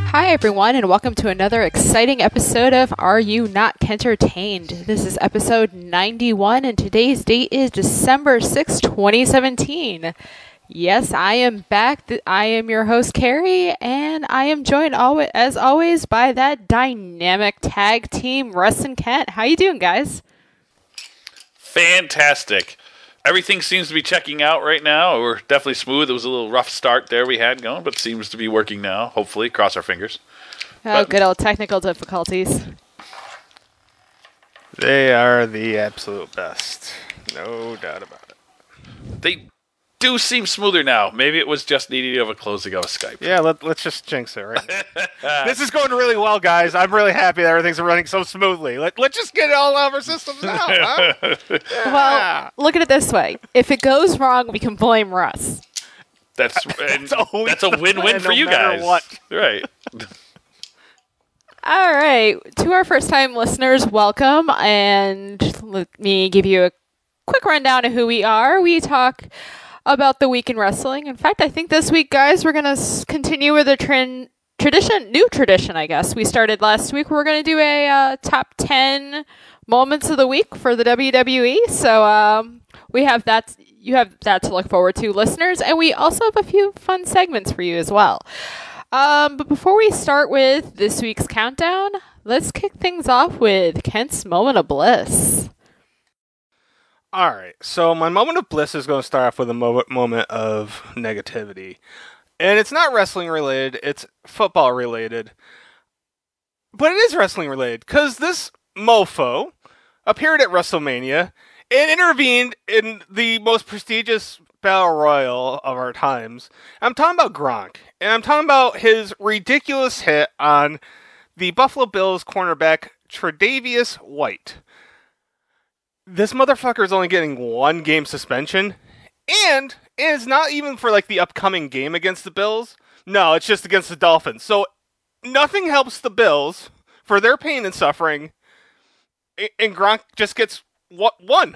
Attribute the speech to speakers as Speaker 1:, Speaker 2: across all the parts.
Speaker 1: Hi everyone, and welcome to another exciting episode of Are You Not Entertained? This is episode 91, and today's date is December 6, 2017. Yes, I am back. I am your host, Carrie, and I am joined, as always, by that dynamic tag team, Russ and Kent. How you doing, guys?
Speaker 2: Fantastic. Everything seems to be checking out right now. We're definitely smooth. It was a little rough start there we had going, but seems to be working now. Hopefully, cross our fingers.
Speaker 1: Good old technical difficulties.
Speaker 3: They are the absolute best. No doubt about it.
Speaker 2: They do seem smoother now. Maybe it was just needing of a closing of a Skype.
Speaker 3: Yeah, let's just jinx it, right? This is going really well, guys. I'm really happy that everything's running so smoothly. Let's just get it all out of our systems now, huh? Yeah.
Speaker 1: Well, look at it this way. If it goes wrong, we can blame Russ.
Speaker 2: That's a win-win for you guys.
Speaker 3: What.
Speaker 2: Right.
Speaker 1: All right. To our first-time listeners, welcome. And let me give you a quick rundown of who we are. We talk about the week in wrestling. In fact, I think this week, guys, we're going to continue with a new tradition, I guess. We started last week. We're going to do a top 10 moments of the week for the WWE. So we have that. You have that to look forward to, listeners. And we also have a few fun segments for you as well. But before we start with this week's countdown, let's kick things off with Kent's Moment of Bliss.
Speaker 3: All right, so my moment of bliss is going to start off with a moment of negativity. And it's not wrestling related, it's football related. But it is wrestling related, because this mofo appeared at WrestleMania and intervened in the most prestigious battle royal of our times. I'm talking about Gronk, and I'm talking about his ridiculous hit on the Buffalo Bills cornerback Tre'Davious White. This motherfucker is only getting 1 game suspension, and it's not even for like the upcoming game against the Bills. No, it's just against the Dolphins. So nothing helps the Bills for their pain and suffering, and Gronk just gets one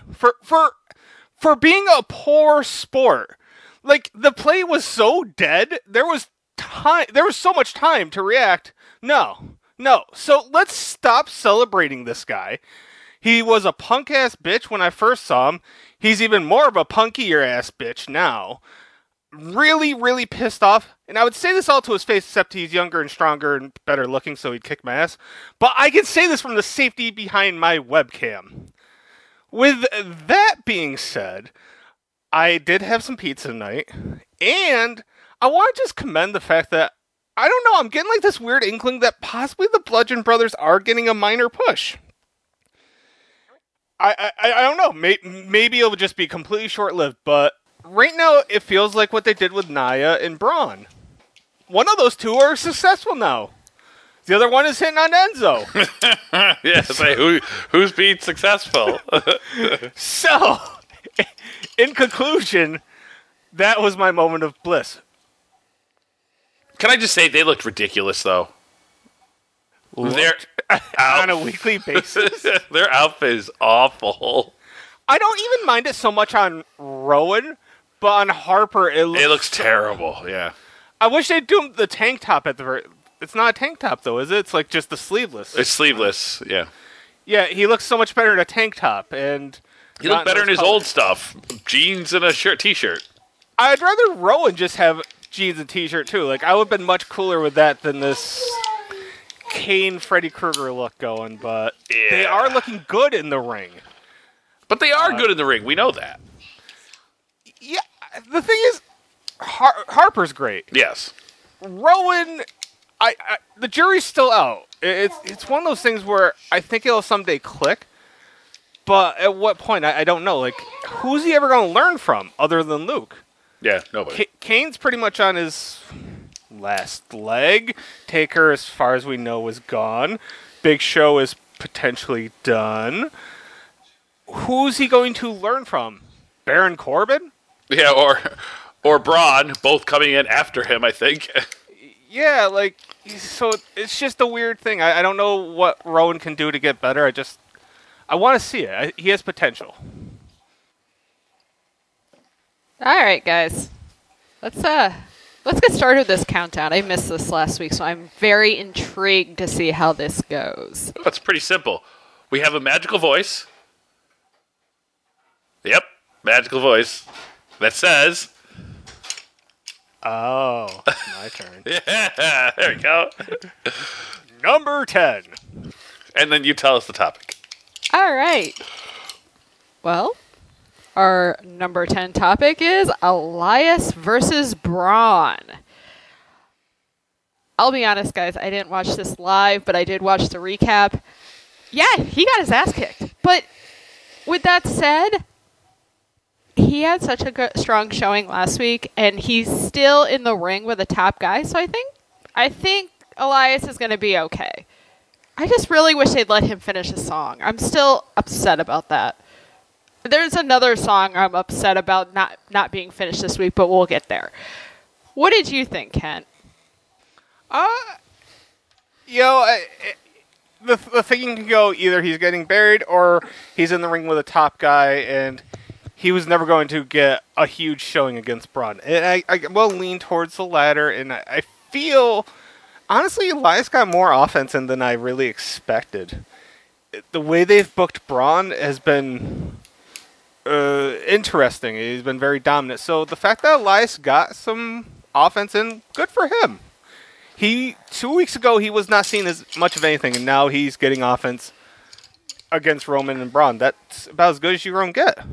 Speaker 3: for being a poor sport. Like, the play was so dead. There was so much time to react. No. So let's stop celebrating this guy. He was a punk-ass bitch when I first saw him. He's even more of a punkier-ass bitch now. Really, really pissed off. And I would say this all to his face, except he's younger and stronger and better looking, so he'd kick my ass. But I can say this from the safety behind my webcam. With that being said, I did have some pizza tonight. And I want to just commend the fact that, I don't know, I'm getting like this weird inkling that possibly the Bludgeon Brothers are getting a minor push. I don't know. Maybe it'll just be completely short-lived, but right now it feels like what they did with Nia and Braun. One of those two are successful now. The other one is hitting on Enzo.
Speaker 2: Yes, who's being successful?
Speaker 3: So, in conclusion, that was my moment of bliss.
Speaker 2: Can I just say they looked ridiculous, though?
Speaker 3: On a weekly basis.
Speaker 2: Their outfit is awful.
Speaker 3: I don't even mind it so much on Rowan, but on Harper, it looks
Speaker 2: terrible. Yeah.
Speaker 3: I wish they'd do the tank top at the very. It's not a tank top though, is it? It's like just the sleeveless.
Speaker 2: It's sleeveless. Yeah.
Speaker 3: Yeah, he looks so much better in a tank top, and
Speaker 2: he looked better in his old stuff, jeans and a t-shirt.
Speaker 3: I'd rather Rowan just have jeans and t-shirt too. Like, I would have been much cooler with that than this Kane Freddy Krueger look going, but yeah. They are looking good in the ring.
Speaker 2: But they are good in the ring. We know that.
Speaker 3: Yeah, the thing is, Harper's great.
Speaker 2: Yes.
Speaker 3: Rowan, the jury's still out. It's one of those things where I think it'll someday click, but at what point, I don't know. Like, who's he ever going to learn from other than Luke?
Speaker 2: Yeah, nobody.
Speaker 3: Kane's pretty much on his last leg. Taker, as far as we know, is gone. Big Show is potentially done. Who's he going to learn from? Baron Corbin?
Speaker 2: Yeah, or Braun, both coming in after him, I think.
Speaker 3: Yeah, like, so it's just a weird thing. I don't know what Rowan can do to get better. I want to see it. He has potential.
Speaker 1: All right, guys. Let's Let's get started with this countdown. I missed this last week, so I'm very intrigued to see how this goes.
Speaker 2: It's pretty simple. We have a magical voice. Yep, magical voice that says...
Speaker 3: Oh, my turn.
Speaker 2: Yeah, there we go.
Speaker 3: Number 10.
Speaker 2: And then you tell us the topic.
Speaker 1: All right. Well, our number 10 topic is Elias versus Braun. I'll be honest, guys. I didn't watch this live, but I did watch the recap. Yeah, he got his ass kicked. But with that said, he had such a strong showing last week, and he's still in the ring with a top guy. So I think Elias is going to be okay. I just really wish they'd let him finish a song. I'm still upset about that. There's another song I'm upset about not being finished this week, but we'll get there. What did you think, Kent?
Speaker 3: The thing can go either he's getting buried or he's in the ring with a top guy, and he was never going to get a huge showing against Braun. And I will lean towards the latter, and I feel, honestly, Elias got more offense in than I really expected. The way they've booked Braun has been interesting. He's been very dominant. So the fact that Elias got some offense in, good for him. 2 weeks ago, he was not seen as much of anything, and now he's getting offense against Roman and Braun. That's about as good as you're going to get.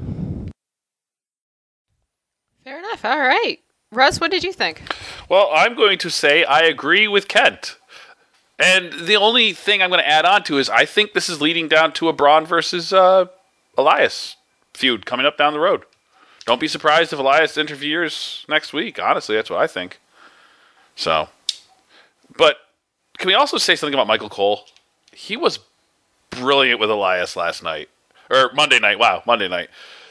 Speaker 1: Fair enough. All right. Russ, what did you think?
Speaker 2: Well, I'm going to say I agree with Kent. And the only thing I'm going to add on to is I think this is leading down to a Braun versus Elias feud coming up down the road. Don't be surprised if Elias interferes next week. Honestly, that's what I think. So, but can we also say something about Michael Cole? He was brilliant with Elias last night. Or Monday night. Wow, Monday night.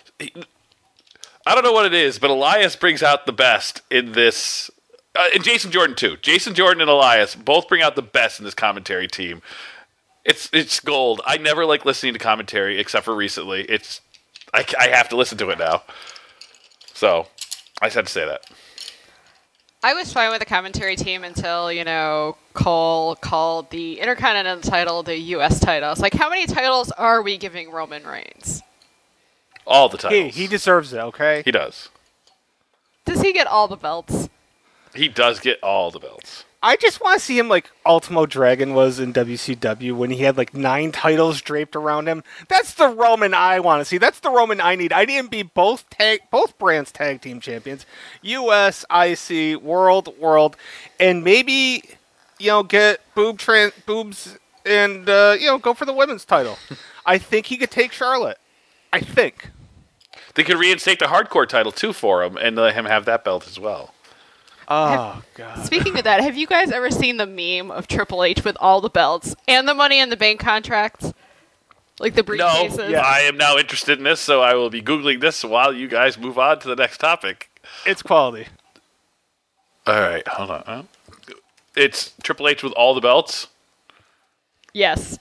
Speaker 2: I don't know what it is, but Elias brings out the best in this. And Jason Jordan, too. Jason Jordan and Elias both bring out the best in this commentary team. It's gold. I never like listening to commentary, except for recently. I have to listen to it now. So, I just had to say that.
Speaker 1: I was fine with the commentary team until, Cole called the Intercontinental title the U.S. title. I was like, how many titles are we giving Roman Reigns?
Speaker 2: All the titles.
Speaker 3: He deserves it, okay?
Speaker 2: He does.
Speaker 1: Does he get all the belts?
Speaker 2: He does get all the belts.
Speaker 3: I just want to see him like Ultimo Dragon was in WCW when he had like 9 titles draped around him. That's the Roman I want to see. That's the Roman I need. I need him to be both brands tag team champions, US, IC, World, and maybe get boobs and go for the women's title. I think he could take Charlotte. I think
Speaker 2: they could reinstate the hardcore title too for him and let him have that belt as well.
Speaker 3: Oh, God.
Speaker 1: Speaking of that, have you guys ever seen the meme of Triple H with all the belts and the Money in the Bank contracts? Like the briefcases?
Speaker 2: No, yeah. I am now interested in this, so I will be Googling this while you guys move on to the next topic.
Speaker 3: It's quality.
Speaker 2: All right, hold on. It's Triple H with all the belts?
Speaker 1: Yes.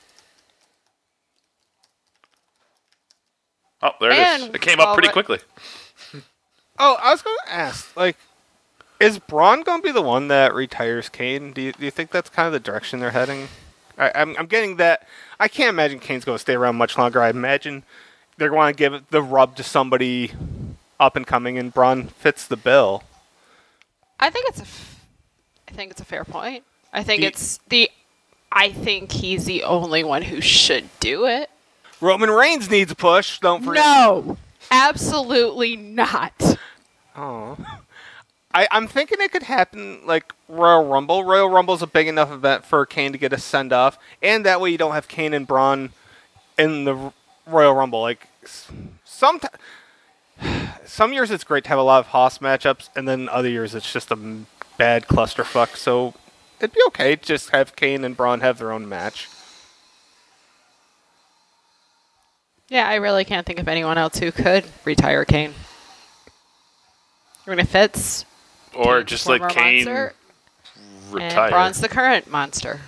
Speaker 2: Oh, there it is. It came up pretty quickly.
Speaker 3: Oh, I was going to ask, is Braun going to be the one that retires Kane? Do you think that's kind of the direction they're heading? I'm getting that. I can't imagine Kane's going to stay around much longer. I imagine they're going to give the rub to somebody up and coming, and Braun fits the bill.
Speaker 1: I think it's a fair point. I think he's the only one who should do it.
Speaker 3: Roman Reigns needs a push. Don't forget.
Speaker 1: No, absolutely not.
Speaker 3: Oh. I'm thinking it could happen like Royal Rumble. Royal Rumble's a big enough event for Kane to get a send-off, and that way you don't have Kane and Braun in the Royal Rumble. Like, some years it's great to have a lot of Haas matchups, and then other years it's just a bad clusterfuck. So it'd be okay to just have Kane and Braun have their own match.
Speaker 1: Yeah, I really can't think of anyone else who could retire Kane. You're going to Fitz.
Speaker 2: Or just like Kane
Speaker 1: monster,
Speaker 2: retire.
Speaker 1: And Braun's the current monster.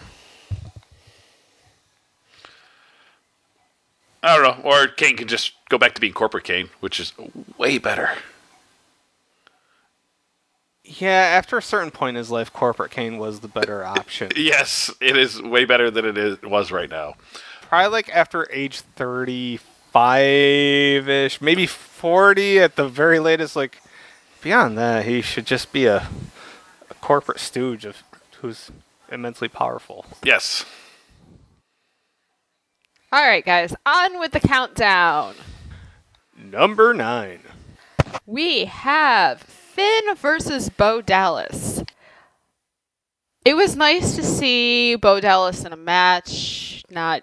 Speaker 2: I don't know. Or Kane can just go back to being corporate Kane, which is way better.
Speaker 3: Yeah, after a certain point in his life, Corporate Kane was the better option.
Speaker 2: Yes, it is way better than it was right now.
Speaker 3: Probably like after age 35-ish, maybe 40 at the very latest. Like beyond that, he should just be a corporate stooge of who's immensely powerful.
Speaker 2: Yes.
Speaker 1: All right, guys, on with the countdown.
Speaker 3: Number 9.
Speaker 1: We have Finn versus Bo Dallas. It was nice to see Bo Dallas in a match, not,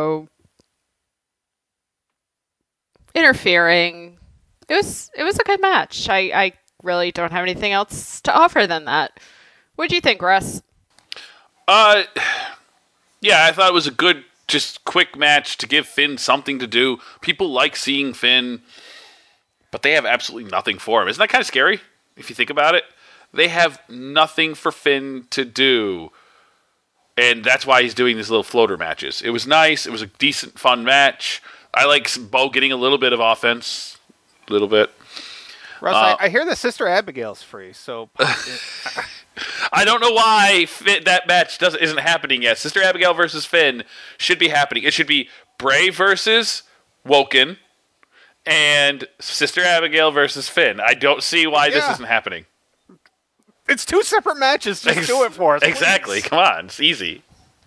Speaker 1: interfering. It was a good match. I really don't have anything else to offer than that. What do you think, Russ?
Speaker 2: Yeah, I thought it was a good, just quick match to give Finn something to do. People like seeing Finn, but they have absolutely nothing for him. Isn't that kind of scary, if you think about it? They have nothing for Finn to do. And that's why he's doing these little floater matches. It was nice. It was a decent, fun match. I like Bo getting a little bit of offense. A little bit.
Speaker 3: Russ, I hear that Sister Abigail's free, so...
Speaker 2: I don't know why that match isn't happening yet. Sister Abigail versus Finn should be happening. It should be Bray versus Woken and Sister Abigail versus Finn. I don't see why this isn't happening.
Speaker 3: It's 2 separate matches. Just do it for us.
Speaker 2: Exactly.
Speaker 3: Please.
Speaker 2: Come on. It's easy.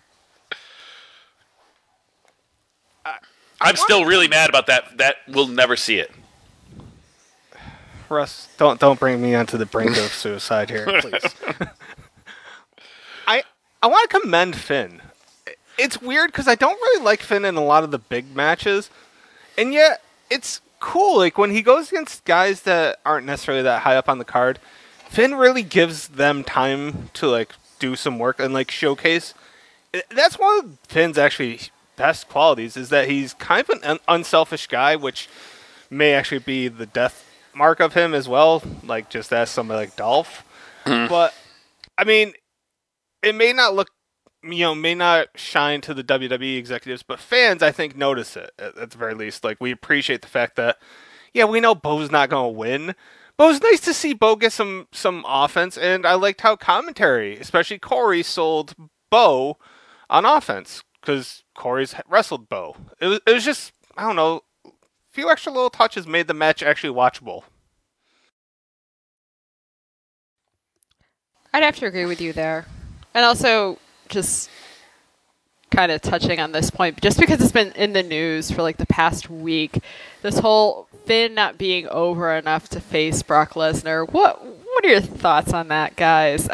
Speaker 2: I'm still really mad about that. That we'll never see it.
Speaker 3: Russ, don't bring me onto the brink of suicide here, please. I want to commend Finn. It's weird because I don't really like Finn in a lot of the big matches, and yet it's cool. Like when he goes against guys that aren't necessarily that high up on the card, Finn really gives them time to like do some work and like showcase. That's one of Finn's actually best qualities is that he's kind of an unselfish guy, which may actually be the death mark of him as well, like just as somebody like Dolph. But I mean, it may not look, may not shine to the WWE executives, but fans I think notice it at the very least. Like we appreciate the fact that, yeah, we know Bo's not going to win, but it was nice to see Bo get some offense, and I liked how commentary, especially Corey, sold Bo on offense because Corey's wrestled Bo. It was just, I don't know, few extra little touches made the match actually watchable.
Speaker 1: I'd have to agree with you there. And also, just kind of touching on this point, just because it's been in the news for like the past week, this whole Finn not being over enough to face Brock Lesnar. What are your thoughts on that, guys?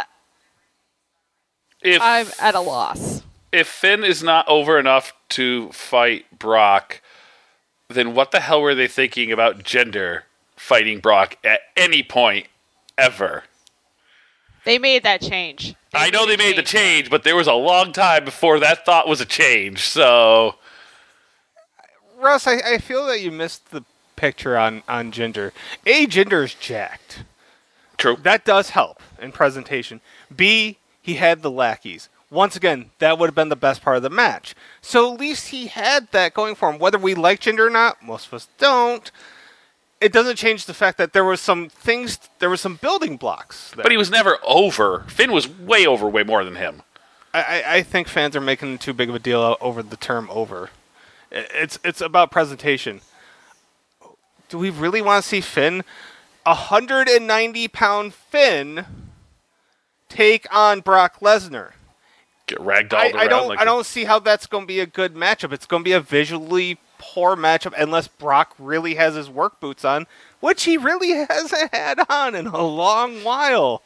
Speaker 1: I'm at a loss.
Speaker 2: If Finn is not over enough to fight Brock, then what the hell were they thinking about Jinder fighting Brock at any point ever?
Speaker 1: They made that change.
Speaker 2: I know they made the change, but there was a long time before that thought was a change, so...
Speaker 3: Russ, I feel that you missed the picture on Jinder. A, Jinder is jacked.
Speaker 2: True.
Speaker 3: That does help in presentation. B, he had the lackeys. Once again, that would have been the best part of the match. So at least he had that going for him. Whether we like Jinder or not, most of us don't. It doesn't change the fact that there were some building blocks there.
Speaker 2: But he was never over. Finn was way over, way more than him.
Speaker 3: I think fans are making too big of a deal over the term over. It's about presentation. Do we really want to see Finn, 190-pound Finn, take on Brock Lesnar?
Speaker 2: Get ragdolled around.
Speaker 3: I don't see how that's going to be a good matchup. It's going to be a visually poor matchup unless Brock really has his work boots on, which he really hasn't had on in a long while.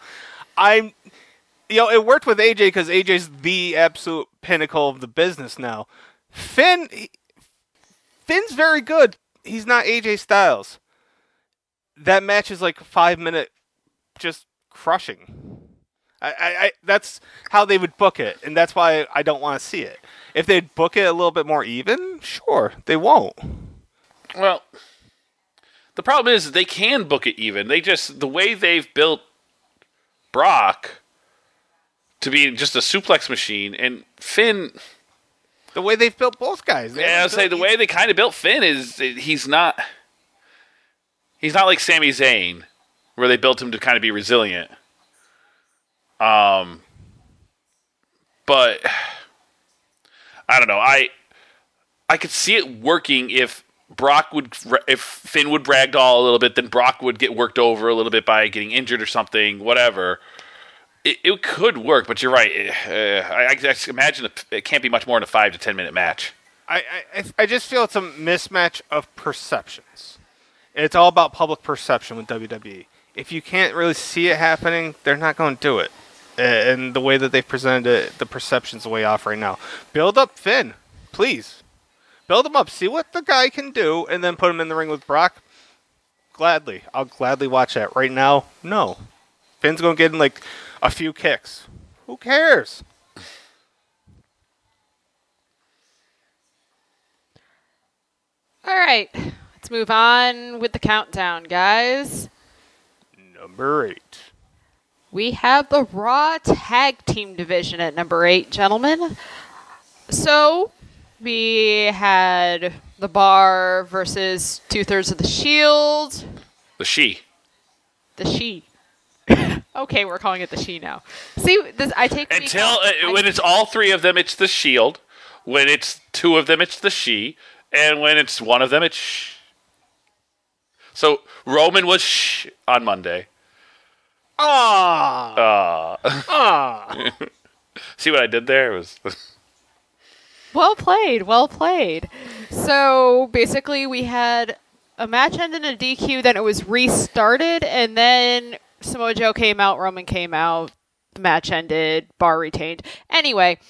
Speaker 3: It worked with AJ because AJ's the absolute pinnacle of the business now. Finn's very good. He's not AJ Styles. That match is like 5-minute just crushing. I that's how they would book it, and that's why I don't want to see it. If they'd book it a little bit more even, sure, they won't.
Speaker 2: Well, the problem is they can book it even. The way they've built Brock to be just a suplex machine, and Finn...
Speaker 3: The way they've built both guys.
Speaker 2: Yeah, I'd say the way they kind of built Finn is he's not like Sami Zayn, where they built him to kind of be resilient. But I don't know. I could see it working if Finn would ragdoll a little bit, then Brock would get worked over a little bit by getting injured or something, whatever. It could work, but you're right. I imagine it can't be much more than a 5 to 10 minute match.
Speaker 3: I just feel it's a mismatch of perceptions. It's all about public perception with WWE. If you can't really see it happening, they're not going to do it. And the way that they've presented it, the perception's way off right now. Build up Finn, please. Build him up. See what the guy can do, and then put him in the ring with Brock. Gladly. I'll gladly watch that. Right now, no. Finn's going to get in like a few kicks. Who cares?
Speaker 1: All right. Let's move on with the countdown, guys.
Speaker 3: Number 8.
Speaker 1: We have the Raw Tag Team Division at number 8, gentlemen. So, we had the Bar versus 2/3 of the Shield.
Speaker 2: The She.
Speaker 1: The She. Okay, we're calling it the She now. See, I take
Speaker 2: when it's all 3 of them, it's the Shield. When it's 2 of them, it's the She. And when it's 1 of them, it's Shh. So, Roman was Shh on Monday. See what I did there? It was
Speaker 1: Well played, well played. So basically we had a match end in a DQ, then it was restarted, and then Samoa Joe came out, Roman came out, the match ended, Bar retained. Anyway,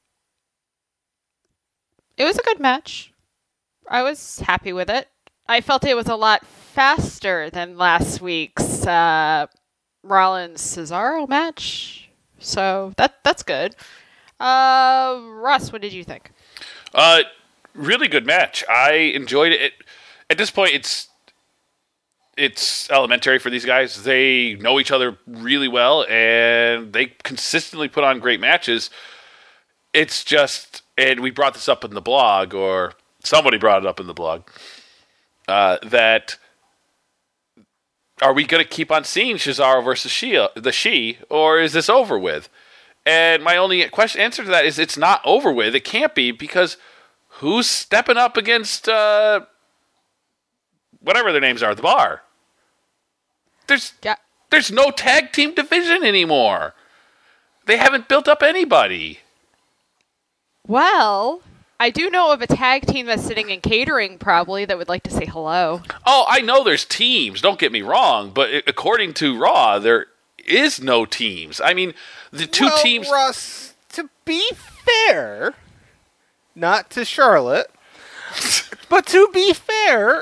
Speaker 1: it was a good match. I was happy with it. I felt it was a lot faster than last week's Rollins-Cesaro match. So that's good. Russ, what did you think?
Speaker 2: Really good match. I enjoyed it. At this point, it's elementary for these guys. They know each other really well, and they consistently put on great matches. It's just, and we brought this up in the blog, or somebody brought it up in the blog, that are we going to keep on seeing Cesaro versus the She, or is this over with? And my only answer to that is it's not over with. It can't be, because who's stepping up against whatever their names are, the Bar? There's no tag team division anymore. They haven't built up anybody.
Speaker 1: Well, I do know of a tag team that's sitting in catering probably that would like to say hello.
Speaker 2: Oh, I know there's teams. Don't get me wrong. But according to Raw, there is no teams. I mean, the two teams...
Speaker 3: Russ, to be fair, not to Charlotte, but to be fair,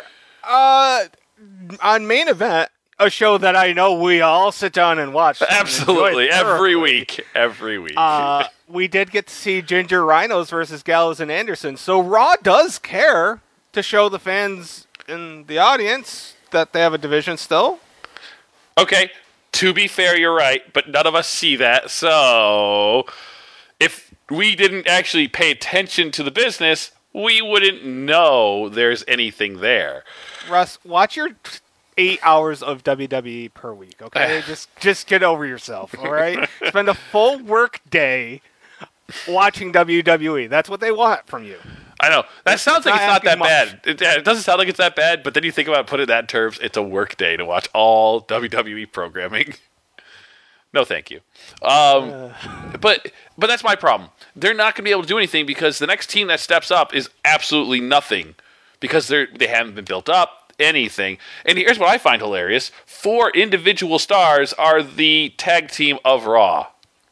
Speaker 3: on Main Event, a show that I know we all sit down and watch.
Speaker 2: Absolutely. Every week.
Speaker 3: We did get to see Ginger Rhinos versus Gallows and Anderson. So Raw does care to show the fans in the audience that they have a division still.
Speaker 2: Okay. To be fair, you're right, but none of us see that. So if we didn't actually pay attention to the business, we wouldn't know there's anything there.
Speaker 3: Russ, watch your 8 hours of WWE per week, okay? just get over yourself, all right? Spend a full work day watching WWE. That's what they want from you.
Speaker 2: I know. That sounds like it's not that bad. It doesn't sound like it's that bad, but then you think about putting it in that terms, it's a work day to watch all WWE programming. No, thank you. But that's my problem. They're not going to be able to do anything because the next team that steps up is absolutely nothing because they haven't been built up, anything. And here's what I find hilarious. 4 individual stars are the tag team of Raw.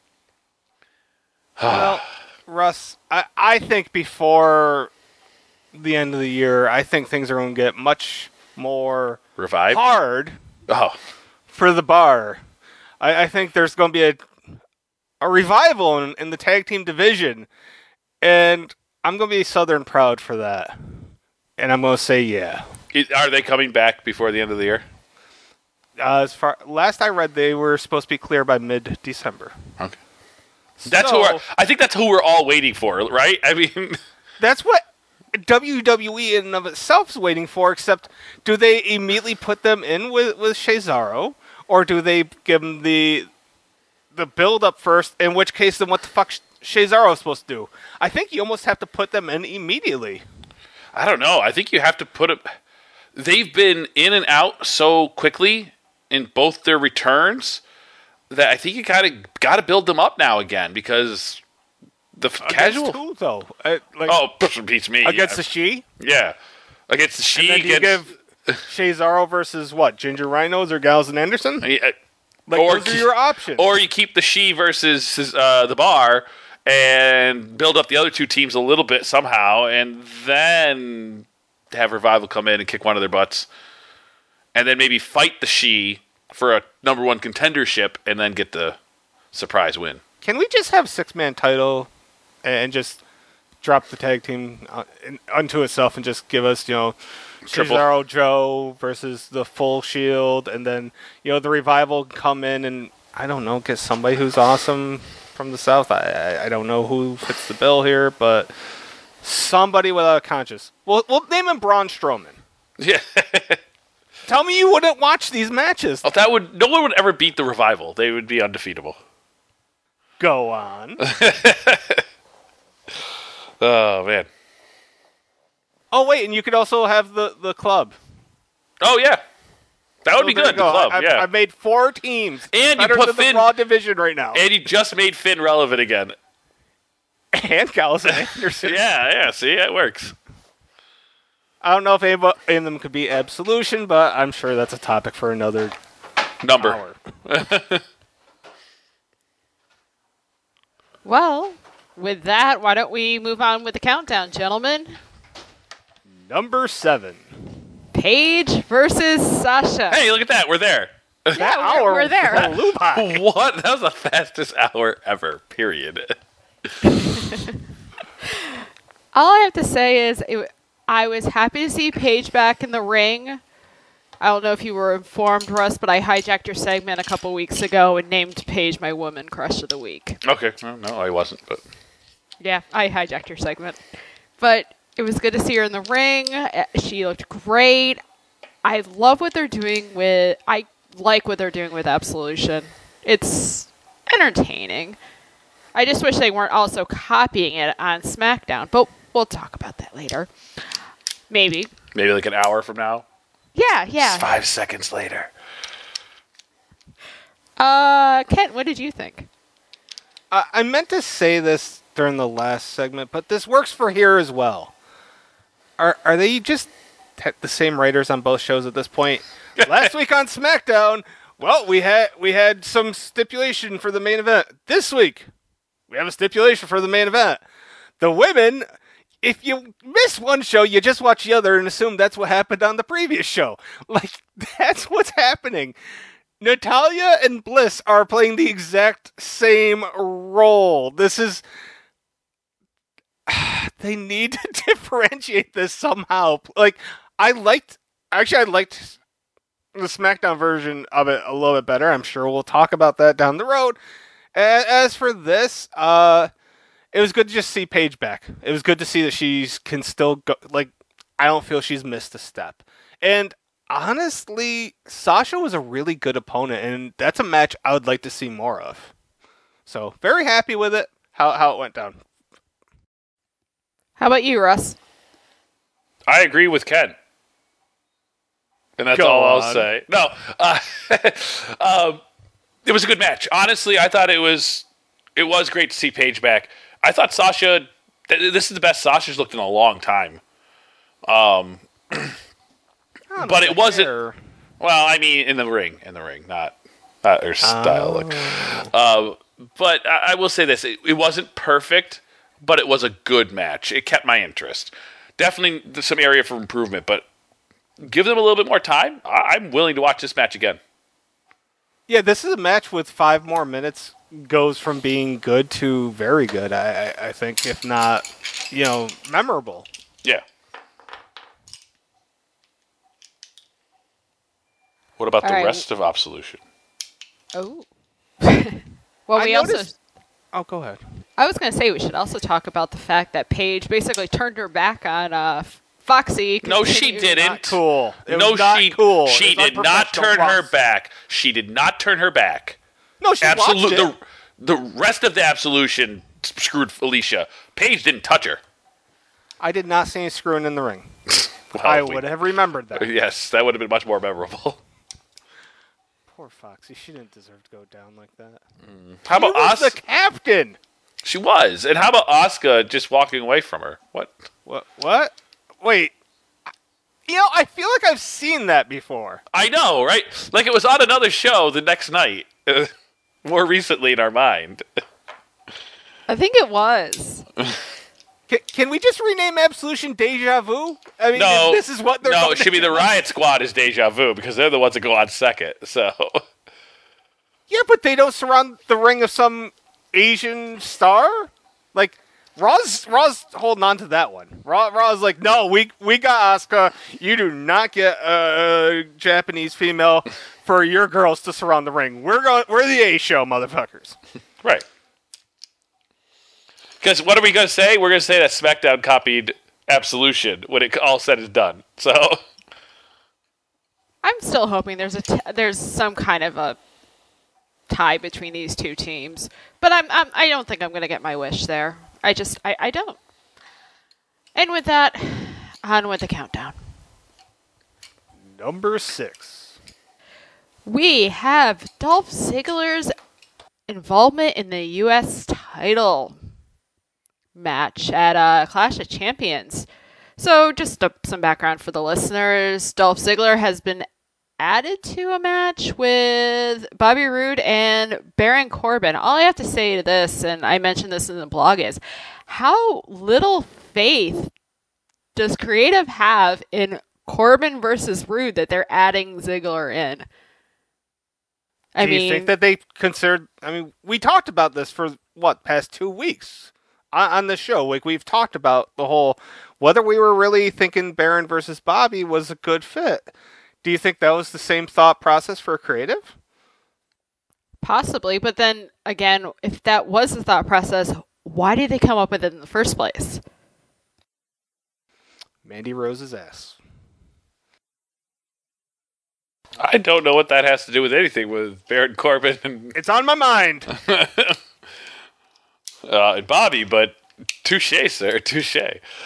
Speaker 3: Well, Russ, I think before the end of the year, I think things are going to get much more
Speaker 2: revived,
Speaker 3: hard for the Bar. I think there's going to be a revival in the tag team division, and I'm going to be Southern proud for that. And I'm going to say yeah.
Speaker 2: Are they coming back before the end of the year?
Speaker 3: Last I read, they were supposed to be clear by mid-December.
Speaker 2: Okay. I think that's who we're all waiting for, right? I mean,
Speaker 3: that's what WWE in and of itself is waiting for. Except, do they immediately put them in with Cesaro, or do they give him the build up first? In which case, then what the fuck Cesaro supposed to do? I think you almost have to put them in immediately.
Speaker 2: I don't know. I think you have to put it. They've been in and out so quickly in both their returns that I think you got to build them up now again, because the casual.
Speaker 3: Who, though?
Speaker 2: Beats me
Speaker 3: Against the She?
Speaker 2: Yeah, against the She.
Speaker 3: And then do you give Cesaro versus what? Ginger Rhinos or Gallows and Anderson? Those are your options.
Speaker 2: Or you keep the She versus the Bar and build up the other two teams a little bit somehow, and then have Revival come in and kick one of their butts, and then maybe fight the She for a number one contendership, and then get the surprise win.
Speaker 3: Can we just have 6-man title and just drop the tag team unto itself and just give us, Cesaro Joe versus the Full Shield, and then, the Revival come in and, I don't know, get somebody who's awesome from the South. I don't know who fits the bill here, but somebody without a conscience. We'll name him Braun Strowman.
Speaker 2: Yeah.
Speaker 3: Tell me you wouldn't watch these matches.
Speaker 2: Oh, no one would ever beat the Revival. They would be undefeatable.
Speaker 3: Go on.
Speaker 2: Oh, man.
Speaker 3: Oh, wait, and you could also have the club.
Speaker 2: Oh, yeah. That would be good, the club, yeah.
Speaker 3: I've made 4 teams.
Speaker 2: And you
Speaker 3: better
Speaker 2: put
Speaker 3: than
Speaker 2: Finn...
Speaker 3: the Raw division right now.
Speaker 2: And you just made Finn relevant again.
Speaker 3: And Gallows and Anderson.
Speaker 2: Yeah, see, it works.
Speaker 3: I don't know if any of them could be Absolution, but I'm sure that's a topic for another
Speaker 2: hour.
Speaker 1: Well, with that, why don't we move on with the countdown, gentlemen?
Speaker 3: Number 7.
Speaker 1: Paige versus Sasha.
Speaker 2: Hey, look at that. We're there.
Speaker 1: Yeah, we're there.
Speaker 2: What? That was the fastest hour ever, period.
Speaker 1: All I have to say is I was happy to see Paige back in the ring. I don't know if you were informed, Russ, but I hijacked your segment a couple weeks ago and named Paige my Woman Crush of the Week.
Speaker 2: Okay. Well, no, I wasn't, but...
Speaker 1: Yeah, I hijacked your segment. But it was good to see her in the ring. She looked great. I love what they're doing with... I like what they're doing with Absolution. It's entertaining. I just wish they weren't also copying it on SmackDown, but we'll talk about that later. Maybe
Speaker 2: like an hour from now?
Speaker 1: Yeah.
Speaker 2: It's 5 seconds later.
Speaker 1: Kent, what did you think?
Speaker 3: I meant to say this during the last segment, but this works for here as well. Are they just the same writers on both shows at this point? Last week on SmackDown, well, we had some stipulation for the main event. This week, we have a stipulation for the main event. The women, if you miss one show, you just watch the other and assume that's what happened on the previous show. Like, that's what's happening. Natalya and Bliss are playing the exact same role. This is... They need to differentiate this somehow. Like, I liked the SmackDown version of it a little bit better. I'm sure we'll talk about that down the road. As for this, it was good to just see Paige back. It was good to see that she can still go. Like, I don't feel she's missed a step. And honestly, Sasha was a really good opponent, and that's a match I would like to see more of. So, very happy with it, how it went down.
Speaker 1: How about you, Russ?
Speaker 2: I agree with Ken. And that's all I'll say. No. It was a good match. Honestly, I thought it was great to see Paige back. I thought Sasha... This is the best Sasha's looked in a long time. But it wasn't... Well, I mean, in the ring, not her style look. But I will say this. It wasn't perfect, but it was a good match. It kept my interest. Definitely some area for improvement, but give them a little bit more time. I'm willing to watch this match again.
Speaker 3: Yeah, this is a match with 5 more minutes. Goes from being good to very good, I think, if not, memorable.
Speaker 2: Yeah. What about the rest of Absolution?
Speaker 1: Oh. Well,
Speaker 3: Oh, go ahead.
Speaker 1: I was going to say we should also talk about the fact that Paige basically turned her back on Foxy.
Speaker 2: No, she
Speaker 1: continued-
Speaker 2: didn't.
Speaker 3: Not cool. It
Speaker 2: No,
Speaker 3: was not
Speaker 2: she
Speaker 3: cool.
Speaker 2: she
Speaker 3: It was
Speaker 2: did not
Speaker 3: unprofessional
Speaker 2: turn her
Speaker 3: plus.
Speaker 2: back. She did not turn her back.
Speaker 3: No, she watched
Speaker 2: Absolutely.
Speaker 3: it.
Speaker 2: The rest of the Absolution screwed Alicia. Paige didn't touch her.
Speaker 3: I did not see any screwing in the ring.
Speaker 2: Well,
Speaker 3: I would have remembered that.
Speaker 2: Yes, that would have been much more memorable.
Speaker 3: Poor Foxy. She didn't deserve to go down like that.
Speaker 2: How
Speaker 3: She
Speaker 2: about
Speaker 3: was the
Speaker 2: Asuka?
Speaker 3: captain.
Speaker 2: She was. And how about Asuka just walking away from her? What?
Speaker 3: What? Wait. You know, I feel like I've seen that before.
Speaker 2: I know, right? Like it was on another show the next night. More recently in our mind.
Speaker 1: I think it was.
Speaker 3: Can we just rename Absolution Deja Vu? I mean,
Speaker 2: No.
Speaker 3: this is what they're
Speaker 2: No,
Speaker 3: going
Speaker 2: it should be
Speaker 3: to
Speaker 2: the
Speaker 3: do.
Speaker 2: Riot Squad is Deja Vu because they're the ones that go on second. So
Speaker 3: Yeah, but they don't surround the ring of some Asian star? Like, Raw's holding on to that one. Raw's like, no, we got Asuka. You do not get a Japanese female for your girls to surround the ring. We're the A show, motherfuckers.
Speaker 2: right. Because what are we going to say? We're going to say that SmackDown copied Absolution when it all said is done. So
Speaker 1: I'm still hoping there's some kind of a tie between these two teams, but I don't think I'm going to get my wish there. I don't. And with that, on with the countdown.
Speaker 3: Number 6.
Speaker 1: We have Dolph Ziggler's involvement in the U.S. title match at Clash of Champions. So, just some background for the listeners. Dolph Ziggler has been added to a match with Bobby Roode and Baron Corbin. All I have to say to this, and I mentioned this in the blog, is how little faith does creative have in Corbin versus Roode that they're adding Ziggler in?
Speaker 3: Do you think that they considered... I mean, we talked about this for, past 2 weeks on the show. Like, we've talked about the whole... Whether we were really thinking Baron versus Bobby was a good fit. Do you think that was the same thought process for creative?
Speaker 1: Possibly, but then again, if that was the thought process, why did they come up with it in the first place?
Speaker 3: Mandy Rose's ass.
Speaker 2: I don't know what that has to do with anything with Baron Corbin and,
Speaker 3: It's on my mind.
Speaker 2: and Bobby, but touche, sir, touche.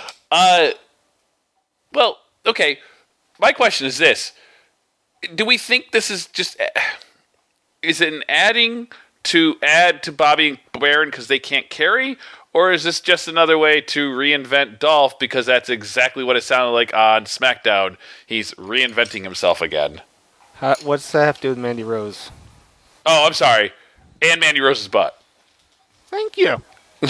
Speaker 2: Well, okay. My question is this. Do we think this is just... Is it an add to Bobby and Baron because they can't carry? Or is this just another way to reinvent Dolph because that's exactly what it sounded like on SmackDown? He's reinventing himself again.
Speaker 3: What's that have to do with Mandy Rose?
Speaker 2: Oh, I'm sorry. And Mandy Rose's butt.
Speaker 3: Thank you.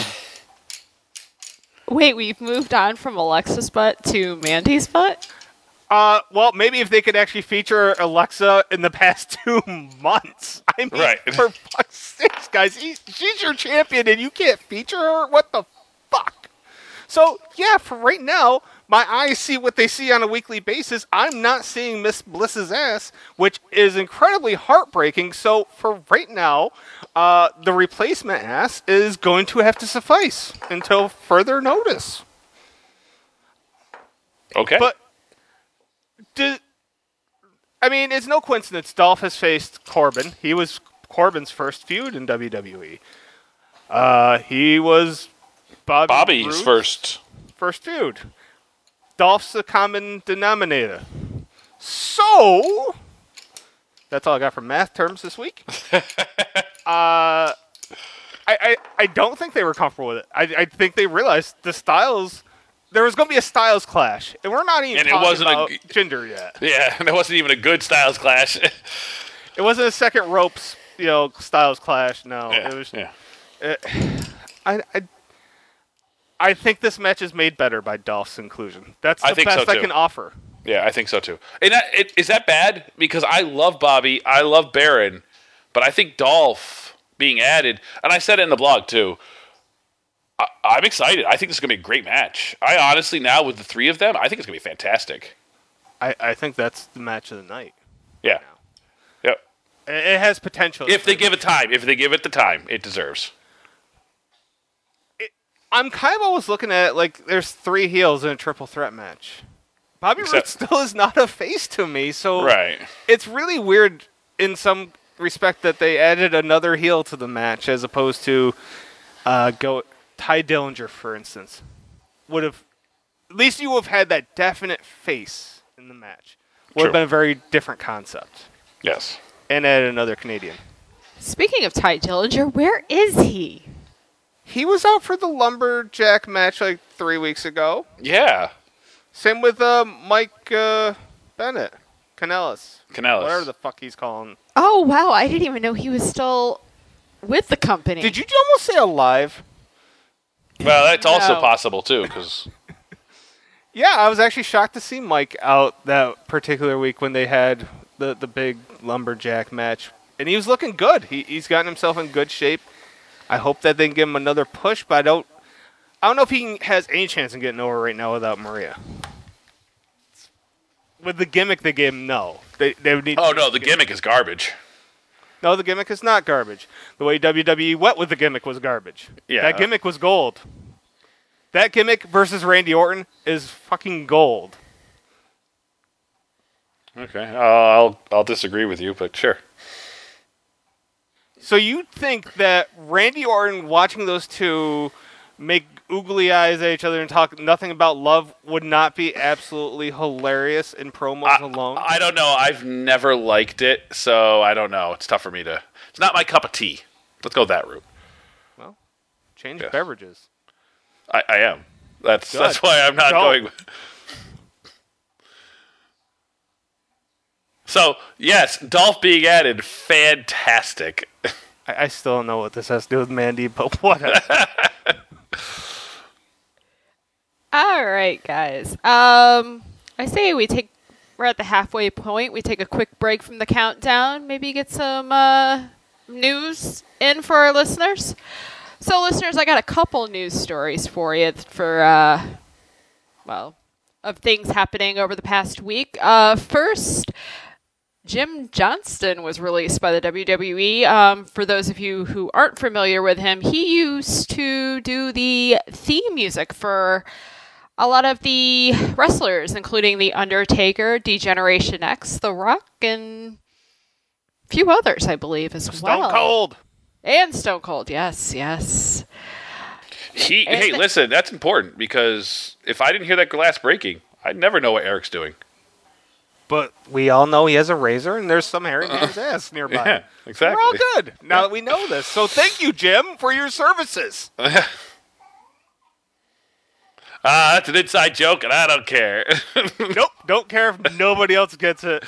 Speaker 1: Wait, we've moved on from Alexa's butt to Mandy's butt?
Speaker 3: Well, maybe if they could actually feature Alexa in the past 2 months. I mean,
Speaker 2: Right.
Speaker 3: for fuck's sakes, guys, she's your champion and you can't feature her? What the fuck? So, yeah, for right now, my eyes see what they see on a weekly basis. I'm not seeing Miss Bliss's ass, which is incredibly heartbreaking. So, for right now, the replacement ass is going to have to suffice until further notice.
Speaker 2: Okay.
Speaker 3: But I mean, it's no coincidence Dolph has faced Corbin. He was Corbin's first feud in WWE. He was
Speaker 2: Bobby's
Speaker 3: Roode's first feud. Dolph's the common denominator. So, that's all I got for math terms this week. I don't think they were comfortable with it. I think they realized the styles... There was going to be a styles clash, and we're not even talking about gender yet.
Speaker 2: Yeah, and it wasn't even a good Styles clash.
Speaker 3: It wasn't a second ropes, styles clash. No,
Speaker 2: Yeah,
Speaker 3: it was.
Speaker 2: yeah.
Speaker 3: I think this match is made better by Dolph's inclusion. That's the
Speaker 2: think so,
Speaker 3: best I
Speaker 2: too.
Speaker 3: can offer.
Speaker 2: Yeah, I think so too. And is that bad? Because I love Bobby, I love Baron, but I think Dolph being added, and I said it in the blog too, I'm excited. I think this is going to be a great match. I honestly, now with the 3 of them, I think it's going to be fantastic.
Speaker 3: I think that's the match of the night.
Speaker 2: Yeah. Yep.
Speaker 3: It has potential.
Speaker 2: If they give it time, if they give it the time it deserves.
Speaker 3: I'm kind of always looking at it like there's 3 heels in a triple threat match. Bobby Roode still is not a face to me, so
Speaker 2: Right.
Speaker 3: it's really weird in some respect that they added another heel to the match as opposed to Ty Dillinger, for instance. At least you would have had that definite face in the match. Would have
Speaker 2: True.
Speaker 3: been a very different concept.
Speaker 2: Yes.
Speaker 3: And added another Canadian.
Speaker 1: Speaking of Ty Dillinger, where is he?
Speaker 3: He was out for the Lumberjack match like 3 weeks ago.
Speaker 2: Yeah.
Speaker 3: Same with Mike Bennett. Kanellis.
Speaker 2: Kanellis.
Speaker 3: Whatever the fuck he's calling.
Speaker 1: Oh, wow. I didn't even know he was still with the company.
Speaker 3: Did you almost say alive?
Speaker 2: Well, that's also
Speaker 1: No.
Speaker 2: possible, too, because...
Speaker 3: Yeah, I was actually shocked to see Mike out that particular week when they had the big Lumberjack match. And he was looking good. He's gotten himself in good shape. I hope that they can give him another push, but I don't know if he has any chance of getting over right now without Maria. With the gimmick they gave him, no. They would need.
Speaker 2: Oh, no, the gimmick is garbage.
Speaker 3: No, the gimmick is not garbage. The way WWE went with the gimmick was garbage.
Speaker 2: Yeah.
Speaker 3: That gimmick was gold. That gimmick versus Randy Orton is fucking gold.
Speaker 2: Okay, I'll disagree with you, but sure.
Speaker 3: So you think that Randy Orton watching those two make oogly eyes at each other and talk nothing about love would not be absolutely hilarious in promos alone?
Speaker 2: I don't know. I've never liked it, so I don't know. It's tough for me to... It's not my cup of tea. Let's go that route.
Speaker 3: Well, change
Speaker 2: Yes.
Speaker 3: beverages.
Speaker 2: I am. That's
Speaker 3: Good.
Speaker 2: why I'm not
Speaker 3: Don't.
Speaker 2: going... So, yes, Dolph being added, fantastic.
Speaker 3: I still don't know what this has to do with Mandy, but whatever.
Speaker 1: All right, guys. I say we're at the halfway point. We take a quick break from the countdown. Maybe get some news in for our listeners. So, listeners, I got a couple news stories for you of things happening over the past week. First, Jim Johnston was released by the WWE. For those of you who aren't familiar with him, he used to do the theme music for a lot of the wrestlers, including The Undertaker, D-Generation X, The Rock, and a few others, I believe, as well.
Speaker 3: Stone Cold.
Speaker 1: And Stone Cold, yes.
Speaker 2: Hey, listen, that's important, because if I didn't hear that glass breaking, I'd never know what Eric's doing.
Speaker 3: But we all know he has a razor, and there's some hair in his ass nearby.
Speaker 2: Yeah, exactly.
Speaker 3: We're all good now that we know this. So thank you, Jim, for your services.
Speaker 2: That's an inside joke, and I don't care.
Speaker 3: Nope, don't care if nobody else gets it.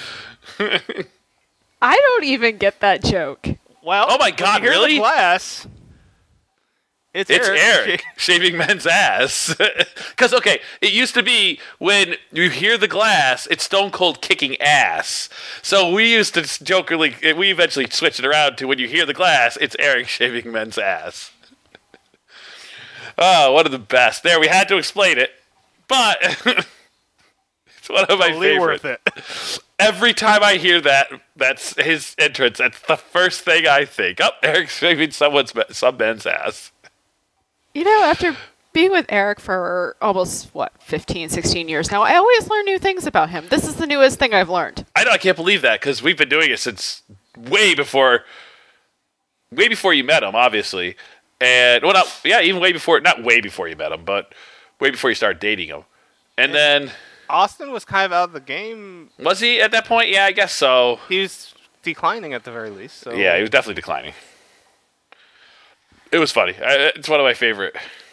Speaker 1: I don't even get that joke.
Speaker 3: Well,
Speaker 2: Oh my God,
Speaker 3: when you hear
Speaker 2: really?
Speaker 3: The glass. It's
Speaker 2: Eric shaving men's ass. Because, okay, it used to be when you hear the glass, it's Stone Cold kicking ass. So we used to jokingly, we eventually switched it around to when you hear the glass, it's Eric shaving men's ass. Oh, one of the best. There, we had to explain it. But it's one of my
Speaker 3: Totally
Speaker 2: favorites.
Speaker 3: worth it.
Speaker 2: Every time I hear that, that's his entrance. That's the first thing I think. Oh, Eric's shaving some man's ass.
Speaker 1: You know, after being with Eric for almost, 15, 16 years now, I always learn new things about him. This is the newest thing I've learned.
Speaker 2: I know, I can't believe that, because we've been doing it since way before you met him, obviously. And, well, even not way before you met him, but way before you started dating him. And then...
Speaker 3: Austin was kind of out of the game.
Speaker 2: Was he at that point? Yeah, I guess so.
Speaker 3: He was declining at the very least. So.
Speaker 2: Yeah, he was definitely declining. It was funny. It's one of my favorite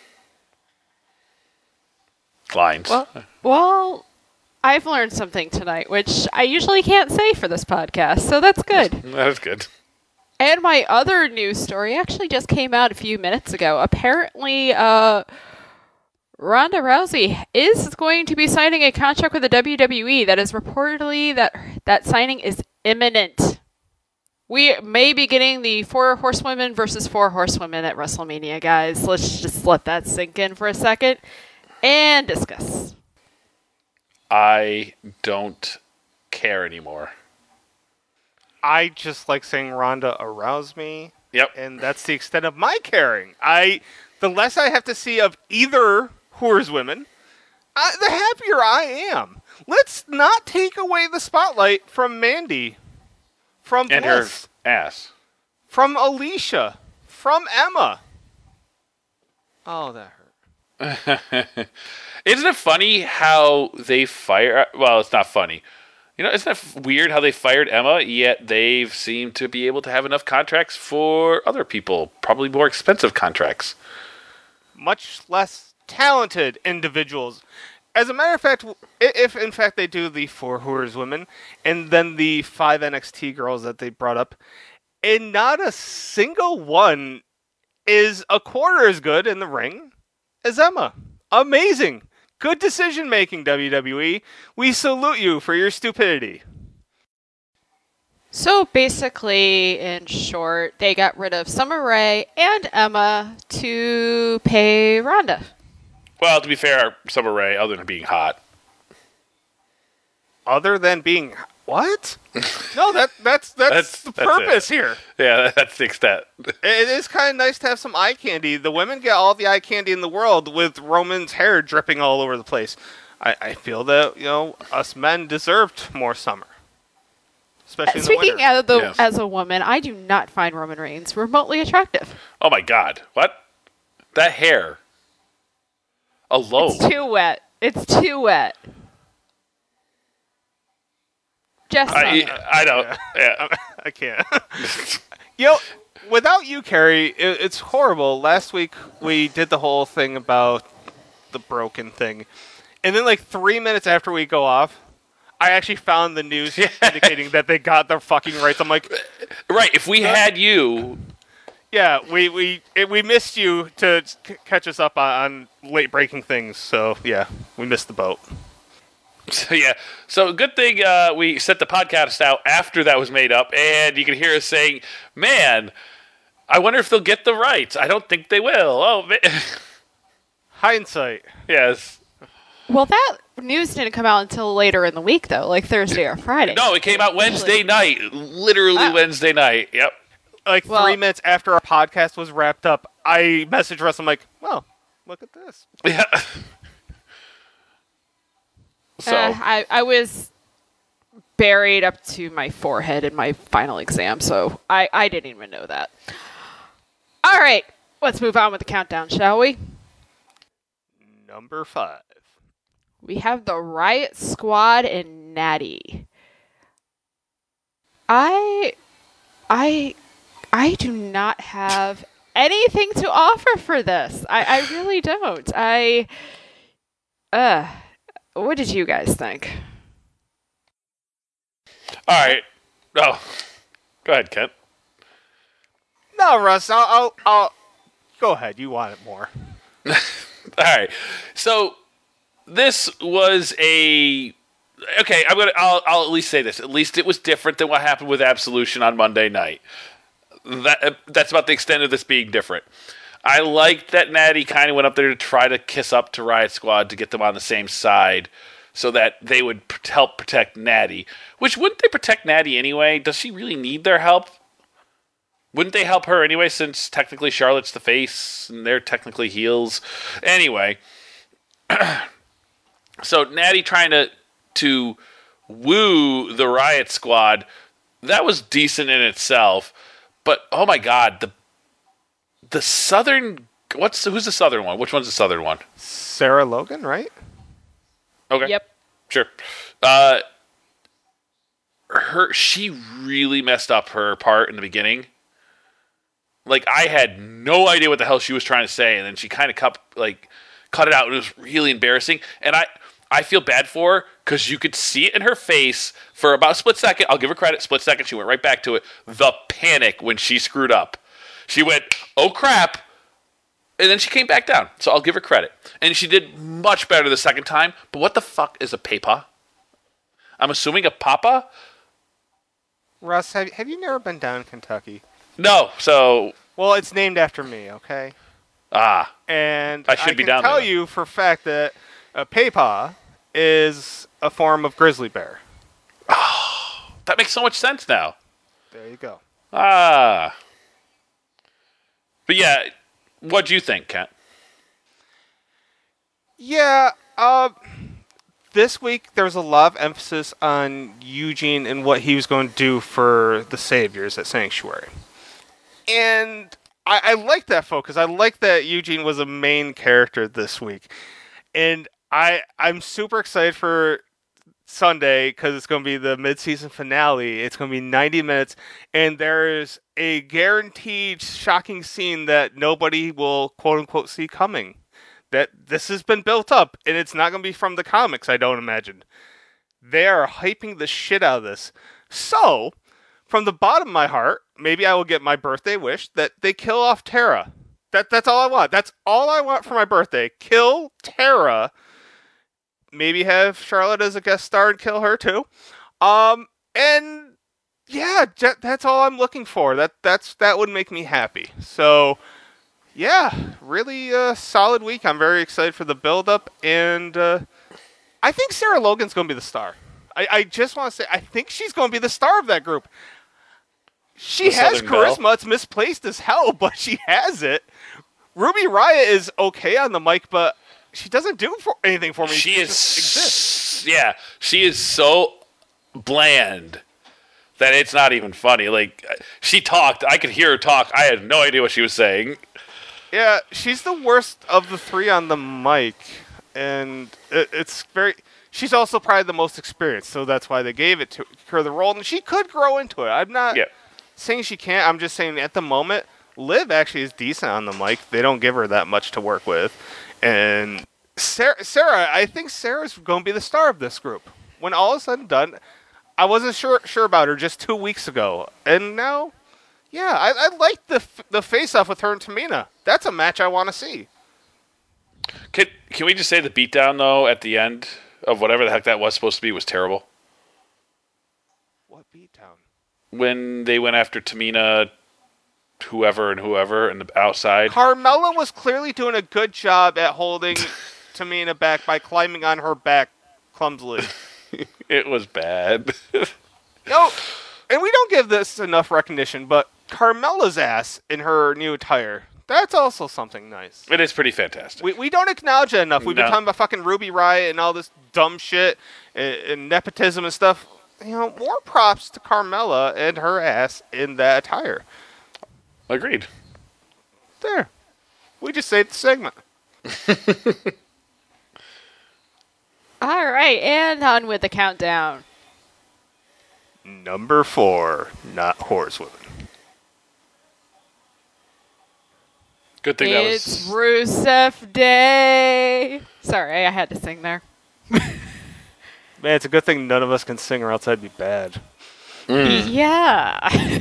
Speaker 2: lines.
Speaker 1: Well, I've learned something tonight, which I usually can't say for this podcast, so that's good.
Speaker 2: That was good.
Speaker 1: And my other news story actually just came out a few minutes ago. Apparently, Ronda Rousey is going to be signing a contract with the WWE. That is reportedly that signing is imminent. We may be getting the 4 horsewomen versus 4 horsewomen at WrestleMania, guys. Let's just let that sink in for a second and discuss.
Speaker 2: I don't care anymore.
Speaker 3: I just like saying Ronda aroused me.
Speaker 2: Yep.
Speaker 3: And that's the extent of my caring. The less I have to see of either horsewomen, the happier I am. let's not take away the spotlight from Mandy, from
Speaker 2: And
Speaker 3: Bliss,
Speaker 2: her ass.
Speaker 3: from Alicia, from Emma. Oh, that hurt.
Speaker 2: Isn't it funny how they fire? Well, it's not funny. Isn't it weird how they fired Emma, yet they've seemed to be able to have enough contracts for other people, probably more expensive contracts.
Speaker 3: Much less talented individuals. As a matter of fact, if in fact they do the 4 Whores women, and then the 5 NXT girls that they brought up, and not a single one is a quarter as good in the ring as Emma. Amazing. Good decision making, WWE. We salute you for your stupidity.
Speaker 1: So basically, in short, they got rid of Summer Rae and Emma to pay Ronda.
Speaker 2: Well, to be fair, Summer Rae, other than being hot.
Speaker 3: Other than being what? No, that's the purpose here.
Speaker 2: Yeah, that's the extent.
Speaker 3: It is kind of nice to have some eye candy. The women get all the eye candy in the world with Roman's hair dripping all over the place. I feel that us men deserved more summer, especially in the
Speaker 1: Speaking
Speaker 3: winter.
Speaker 1: as as a woman, I do not find Roman Reigns remotely attractive.
Speaker 2: Oh my God! What? That hair alone.
Speaker 1: It's too wet. It's too wet. Just
Speaker 2: I don't. Yeah.
Speaker 3: I can't. Without you, Carrie, it's horrible. Last week we did the whole thing about the broken thing, and then like 3 minutes after we go off, I actually found the news indicating that they got their fucking rights. I'm like,
Speaker 2: right. If we had you,
Speaker 3: yeah, we missed you to catch us up on late breaking things. So yeah, we missed the boat.
Speaker 2: So good thing we set the podcast out after that was made up, and you can hear us saying, "Man, I wonder if they'll get the rights. I don't think they will." Oh, man.
Speaker 3: Hindsight.
Speaker 2: Yes.
Speaker 1: Well, that news didn't come out until later in the week, though, like Thursday or Friday.
Speaker 2: No, it came out Wednesday night. Literally Wednesday night. Yep.
Speaker 3: Like 3 minutes after our podcast was wrapped up, I messaged Russ. I'm like, well, look at this.
Speaker 2: Yeah. So
Speaker 1: I was buried up to my forehead in my final exam, so I didn't even know that. All right, let's move on with the countdown, shall we?
Speaker 3: Number 5.
Speaker 1: We have the Riot Squad and Natty. I do not have anything to offer for this. I really don't. What did you guys think?
Speaker 2: all right. Oh, go ahead, Kent.
Speaker 3: No, Russ, I'll go ahead. You want it more.
Speaker 2: All right. So this was okay. I'll at least say this. At least it was different than what happened with Absolution on Monday night. That's about the extent of this being different. I liked that Natty kind of went up there to try to kiss up to Riot Squad to get them on the same side so that they would help protect Natty. Which, wouldn't they protect Natty anyway? Does she really need their help? Wouldn't they help her anyway, since technically Charlotte's the face and they're technically heels? Anyway, so Natty trying to woo the Riot Squad, that was decent in itself. But, oh my God, the Southern... who's the Southern one? Which one's the Southern one?
Speaker 3: Sarah Logan, right?
Speaker 2: Okay.
Speaker 1: Yep.
Speaker 2: Sure. She really messed up her part in the beginning. Like, I had no idea what the hell she was trying to say, and then she kind of cut it out, and it was really embarrassing. And I feel bad for her, because you could see it in her face for about a split second. I'll give her credit, split second, she went right back to it. The panic when she screwed up. She went, oh crap, and then she came back down. So I'll give her credit. And she did much better the second time, but what the fuck is a papa? I'm assuming a papa?
Speaker 3: Russ, have you never been down in Kentucky?
Speaker 2: No, so...
Speaker 3: Well, it's named after me, okay? And
Speaker 2: I should be down
Speaker 3: tell
Speaker 2: there.
Speaker 3: you for a fact that a papa is a form of grizzly bear.
Speaker 2: Oh, that makes so much sense now.
Speaker 3: There you go.
Speaker 2: But yeah, what do you think, Kent?
Speaker 3: Yeah, this week there was a lot of emphasis on Eugene and what he was going to do for the Saviors at Sanctuary. And I like that focus. I like that Eugene was a main character this week. And I'm super excited for Sunday because it's going to be the mid-season finale. It's going to be 90 minutes, and there's a guaranteed shocking scene that nobody will quote-unquote see coming. That this has been built up, and it's not going to be from the comics, I don't imagine. They are hyping the shit out of this. So, from the bottom of my heart, maybe I will get my birthday wish that they kill off Tara. That's all I want. That's all I want for my birthday. Kill Tara. Maybe have Charlotte as a guest star and kill her too. And yeah, that's all I'm looking for. That would make me happy. So yeah, really solid week. I'm very excited for the build-up, and I think Sarah Logan's going to be the star. I just want to say, I think she's going to be the star of that group. She has charisma. Belle. It's misplaced as hell, but she has it. Ruby Riott is okay on the mic, but she doesn't do anything for me.
Speaker 2: She yeah, she is so bland that it's not even funny. Like, she talked. I could hear her talk. I had no idea what she was saying.
Speaker 3: Yeah, she's the worst of the three on the mic, and it's very... She's also probably the most experienced, so that's why they gave it to her the role, and she could grow into it. I'm not saying she can't. I'm just saying at the moment, Liv actually is decent on the mic. They don't give her that much to work with. And Sarah, I think Sarah's going to be the star of this group. When all is said and done, I wasn't sure about her just 2 weeks ago. And now, yeah, I like the face-off with her and Tamina. That's a match I want to see.
Speaker 2: Can we just say the beatdown, though, at the end of whatever the heck that was supposed to be was terrible?
Speaker 3: What beatdown?
Speaker 2: When they went after Tamina, whoever and the outside.
Speaker 3: Carmella was clearly doing a good job at holding Tamina back by climbing on her back clumsily.
Speaker 2: It was bad.
Speaker 3: No, and we don't give this enough recognition, but Carmella's ass in her new attire, that's also something nice.
Speaker 2: It is pretty fantastic.
Speaker 3: We don't acknowledge it enough. We've been talking about fucking Ruby Riott and all this dumb shit and nepotism and stuff. You know, more props to Carmella and her ass in that attire.
Speaker 2: Agreed.
Speaker 3: There. We just saved the segment.
Speaker 1: All right, and on with the countdown.
Speaker 3: Number 4, not horsewomen.
Speaker 2: Good thing
Speaker 1: it's Rusev Day. Sorry, I had to sing there.
Speaker 3: Man, it's a good thing none of us can sing or else I'd be bad.
Speaker 1: Yeah.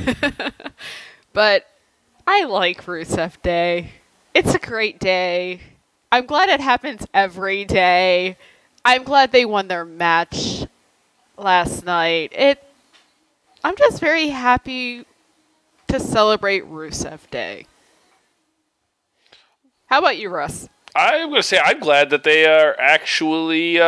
Speaker 1: But I like Rusev Day. It's a great day. I'm glad it happens every day. I'm glad they won their match last night. I'm just very happy to celebrate Rusev Day. How about you, Russ?
Speaker 2: I'm going to say I'm glad that they are actually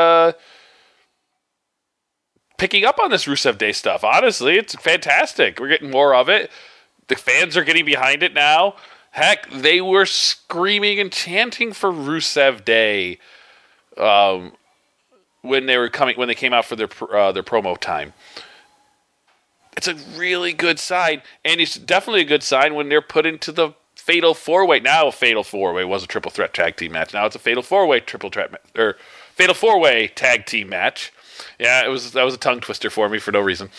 Speaker 2: picking up on this Rusev Day stuff. Honestly, it's fantastic. We're getting more of it. The fans are getting behind it now. Heck, they were screaming and chanting for Rusev Day when they came out for their promo time. It's a really good sign, and it's definitely a good sign when they're put into the Fatal 4-Way. Now a Fatal 4-Way was a triple threat tag team match. Now it's a Fatal 4-Way Fatal 4-Way tag team match. Yeah, that was a tongue twister for me for no reason.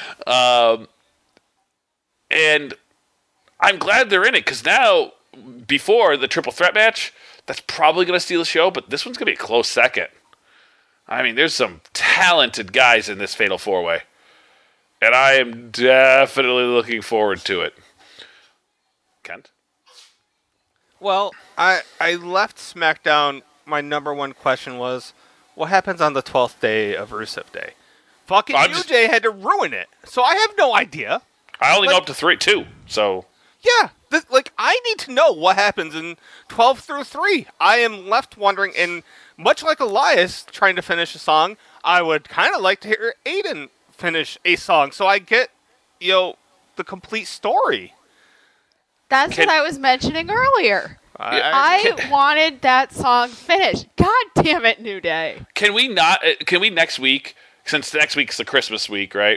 Speaker 2: And I'm glad they're in it, because now, before the triple threat match, that's probably going to steal the show, but this one's going to be a close second. I mean, there's some talented guys in this Fatal 4-Way. And I am definitely looking forward to it. Kent?
Speaker 3: Well, I left SmackDown. My number one question was, what happens on the 12th day of Rusev Day? Fucking UJ had to ruin it. So I have no idea.
Speaker 2: I only know up to 2, so...
Speaker 3: Yeah, I need to know what happens in 12 through 3. I am left wondering, and much like Elias trying to finish a song, I would kind of like to hear Aiden finish a song, so I get, the complete story.
Speaker 1: That's what I was mentioning earlier. I wanted that song finished. God damn it, New Day.
Speaker 2: Can we next week, since next week's the Christmas week, right?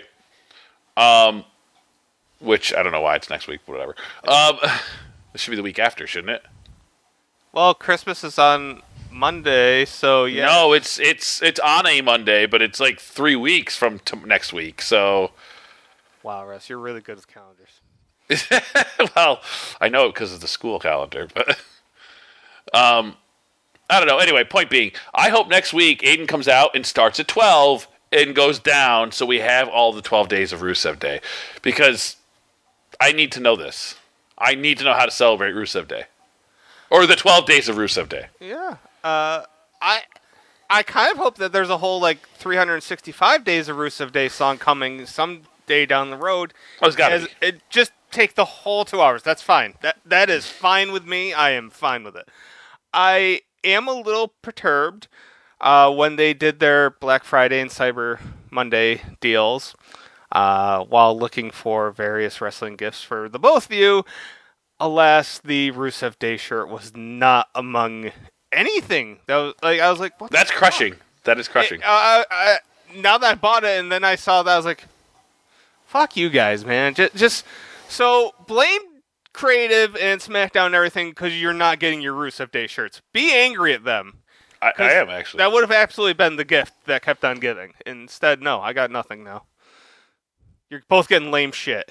Speaker 2: Which I don't know why it's next week, but whatever. It should be the week after, shouldn't it?
Speaker 3: Well, Christmas is on Monday, so yeah.
Speaker 2: No, it's on a Monday, but it's like 3 weeks from next week. So,
Speaker 3: wow, Russ, you're really good with calendars.
Speaker 2: well, I know it because of the school calendar, but I don't know. Anyway, point being, I hope next week Aiden comes out and starts at 12 and goes down, so we have all the 12 days of Rusev Day, because I need to know this. I need to know how to celebrate Rusev Day, or the 12 days of Rusev Day.
Speaker 3: Yeah, I kind of hope that there's a whole 365 days of Rusev Day song coming someday down the road.
Speaker 2: Oh, it's gotta be.
Speaker 3: It just take the whole 2 hours. That's fine. That is fine with me. I am fine with it. I am a little perturbed when they did their Black Friday and Cyber Monday deals while looking for various wrestling gifts for the both of you. Alas, the Rusev Day shirt was not among anything. That was I was like, what?
Speaker 2: That's crushing. That is crushing.
Speaker 3: Now that I bought it and then I saw that, I was like, fuck you guys, man. Just so blame Creative and SmackDown and everything because you're not getting your Rusev Day shirts. Be angry at them.
Speaker 2: I am, actually.
Speaker 3: That would have absolutely been the gift that kept on giving. Instead, no, I got nothing now. You're both getting lame shit.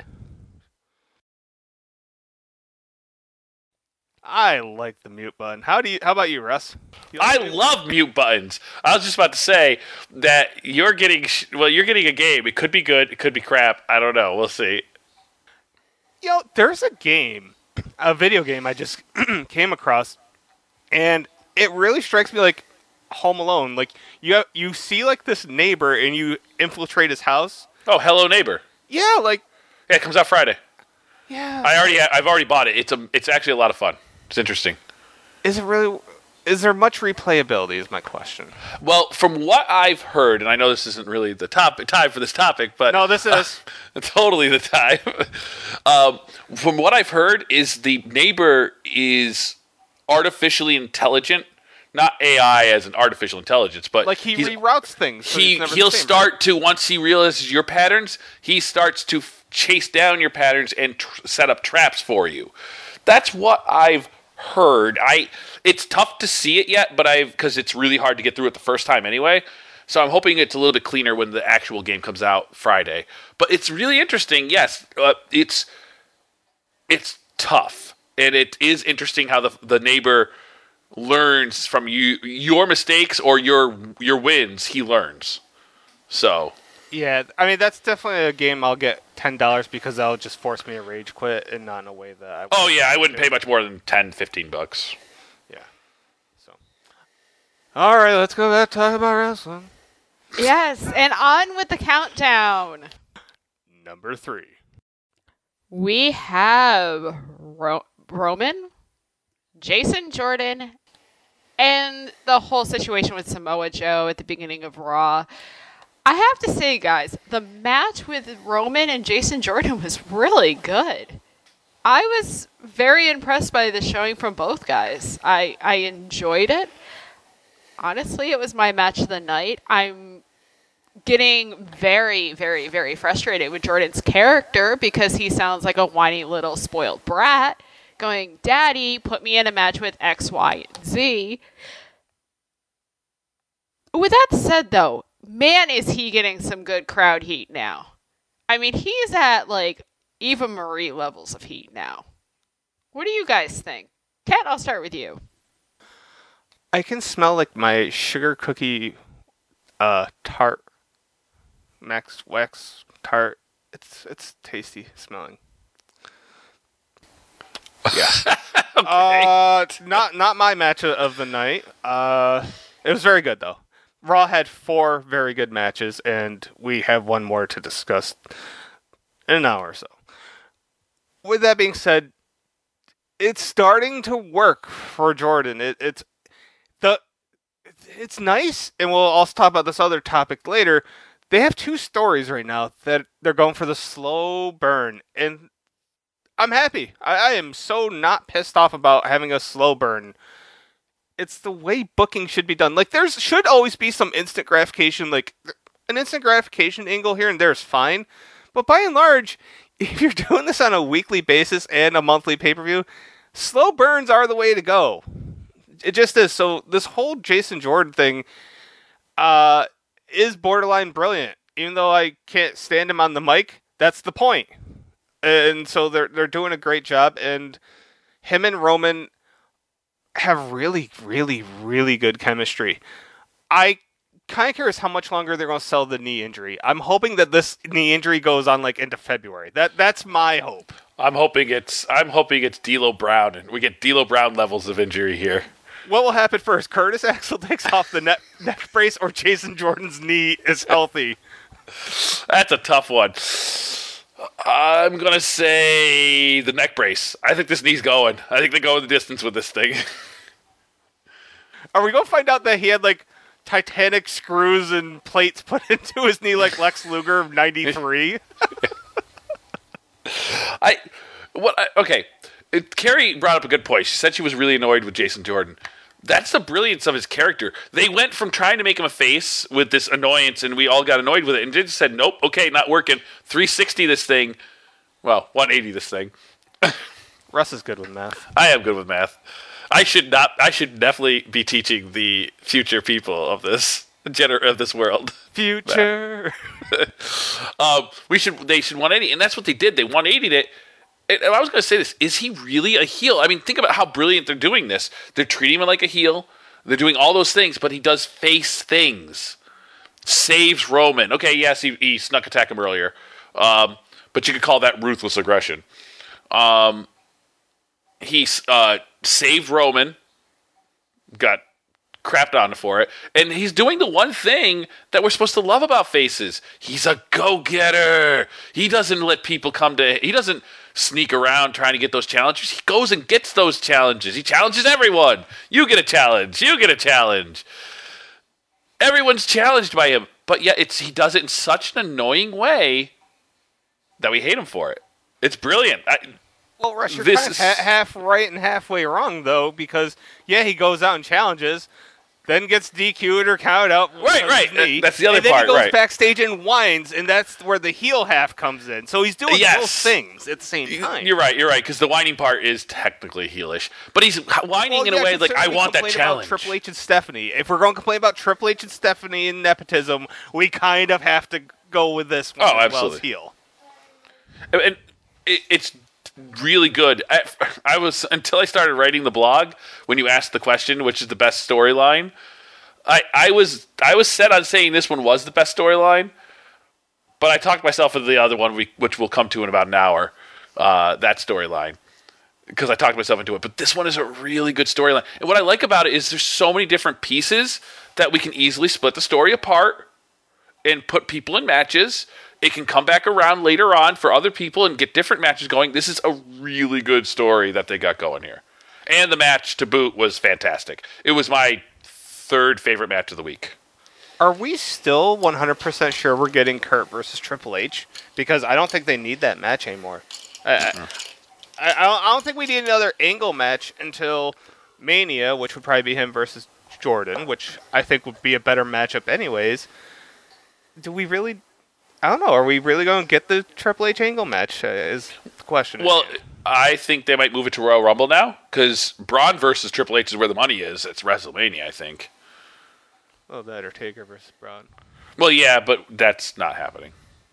Speaker 3: I like the mute button. How about you, Russ?
Speaker 2: I love mute buttons. I was just about to say that you're getting a game. It could be good. It could be crap. I don't know. We'll see.
Speaker 3: There's a video game I just came across, and it really strikes me like Home Alone. Like you see this neighbor and you infiltrate his house.
Speaker 2: Oh, Hello Neighbor.
Speaker 3: Yeah,
Speaker 2: yeah, it comes out Friday.
Speaker 3: Yeah.
Speaker 2: I've already bought it. It's actually a lot of fun. It's interesting.
Speaker 3: Is there much replayability is my question.
Speaker 2: Well, from what I've heard, and I know this isn't really the time for this topic, but
Speaker 3: no, this is
Speaker 2: totally the time. From what I've heard, is the neighbor is artificially intelligent, not AI as an artificial intelligence, but
Speaker 3: he reroutes things. So
Speaker 2: he'll start to, once he realizes your patterns, he starts to chase down your patterns and set up traps for you. That's what I've heard. It's tough to see it yet, but because it's really hard to get through it the first time anyway. So I'm hoping it's a little bit cleaner when the actual game comes out Friday. But it's really interesting. Yes, it's tough, and it is interesting how the neighbor learns from your mistakes or your wins. He learns. So
Speaker 3: yeah, I mean that's definitely a game I'll get $10 because that'll just force me to rage quit and not in a way that
Speaker 2: I wouldn't pay much more than $10-15.
Speaker 3: Yeah. So all right, let's go back to talk about wrestling.
Speaker 1: Yes, and on with the countdown.
Speaker 3: Number 3.
Speaker 1: We have Roman, Jason Jordan, and the whole situation with Samoa Joe at the beginning of Raw. I have to say, guys, the match with Roman and Jason Jordan was really good. I was very impressed by the showing from both guys. I enjoyed it. Honestly, it was my match of the night. I'm getting very, very, very frustrated with Jordan's character because he sounds like a whiny little spoiled brat going, Daddy, put me in a match with X, Y, and Z. With that said, though, man, is he getting some good crowd heat now. I mean, he's at, Eva Marie levels of heat now. What do you guys think? Kat, I'll start with you.
Speaker 3: I can smell, my sugar cookie tart. Max Wax tart. It's tasty smelling. Yeah. Okay. Not my match of the night. It was very good, though. Raw had 4 very good matches, and we have one more to discuss in an hour or so. With that being said, it's starting to work for Jordan. It's nice, and we'll also talk about this other topic later. They have 2 stories right now that they're going for the slow burn, and I'm happy. I am so not pissed off about having a slow burn. It's the way booking should be done. Like, there should always be some instant gratification. Like, an instant gratification angle here and there is fine. But by and large, if you're doing this on a weekly basis and a monthly pay-per-view, slow burns are the way to go. It just is. So this whole Jason Jordan thing is borderline brilliant. Even though I can't stand him on the mic, that's the point. And so they're doing a great job. And him and Roman have really, really, really good chemistry. I kind of curious how much longer they're going to sell the knee injury. I'm hoping that this knee injury goes on like into February. That's my hope.
Speaker 2: I'm hoping it's D'Lo Brown, and we get D'Lo Brown levels of injury here.
Speaker 3: What will happen first? Curtis Axel takes off the neck brace, or Jason Jordan's knee is healthy?
Speaker 2: That's a tough one. I'm going to say the neck brace. I think this knee's going. I think they go the distance with this thing.
Speaker 3: Are we going to find out that he had, like, Titanic screws and plates put into his knee like Lex Luger of 93?
Speaker 2: Okay. Carrie brought up a good point. She said she was really annoyed with Jason Jordan. That's the brilliance of his character. They went from trying to make him a face with this annoyance, and we all got annoyed with it, and just said, nope, okay, not working. 360 this thing. Well, 180 this thing.
Speaker 3: Russ is good with math.
Speaker 2: I am good with math. I should definitely be teaching the future people of this world.
Speaker 3: Future.
Speaker 2: They should 180, and that's what they did. They 180'd it. And I was going to say this. Is he really a heel? I mean, think about how brilliant they're doing this. They're treating him like a heel. They're doing all those things, but he does face things. Saves Roman. Okay, yes, he snuck attack him earlier. But you could call that ruthless aggression. He saved Roman. Got crapped on for it. And he's doing the one thing that we're supposed to love about faces. He's a go-getter. He doesn't let people he doesn't sneak around trying to get those challenges. He goes and gets those challenges. He challenges everyone. You get a challenge. You get a challenge. Everyone's challenged by him. But yet he does it in such an annoying way that we hate him for it. It's brilliant.
Speaker 3: Well, Russ, you're kind of half right and halfway wrong, though, because, yeah, he goes out and challenges, then gets DQ'd or counted out.
Speaker 2: Right. That's the other part, right.
Speaker 3: And then he goes backstage and whines, and that's where the heel half comes in. So he's doing both things at the same time.
Speaker 2: You're right, because the whining part is technically heelish. But he's whining in a way like, I want that challenge.
Speaker 3: Triple H and Stephanie. If we're going to complain about Triple H and Stephanie and nepotism, we kind of have to go with this one as well as heel.
Speaker 2: And it's really good. I was, until I started writing the blog, when you asked the question, which is the best storyline, I was set on saying this one was the best storyline, but I talked myself into the other one, which we'll come to in about an hour, that storyline, because I talked myself into it. But this one is a really good storyline. And what I like about it is there's so many different pieces that we can easily split the story apart and put people in matches. It can come back around later on for other people and get different matches going. This is a really good story that they got going here. And the match to boot was fantastic. It was my third favorite match of the week.
Speaker 3: Are we still 100% sure we're getting Kurt versus Triple H? Because I don't think they need that match anymore. I don't think we need another angle match until Mania, which would probably be him versus Jordan, which I think would be a better matchup anyways. Do we really... I don't know. Are we really going to get the Triple H angle match? Is the question.
Speaker 2: Well, I think they might move it to Royal Rumble now, because Braun versus Triple H is where the money is. It's WrestleMania, I think.
Speaker 3: Oh, that or Taker versus Braun.
Speaker 2: Well, yeah, but that's not happening.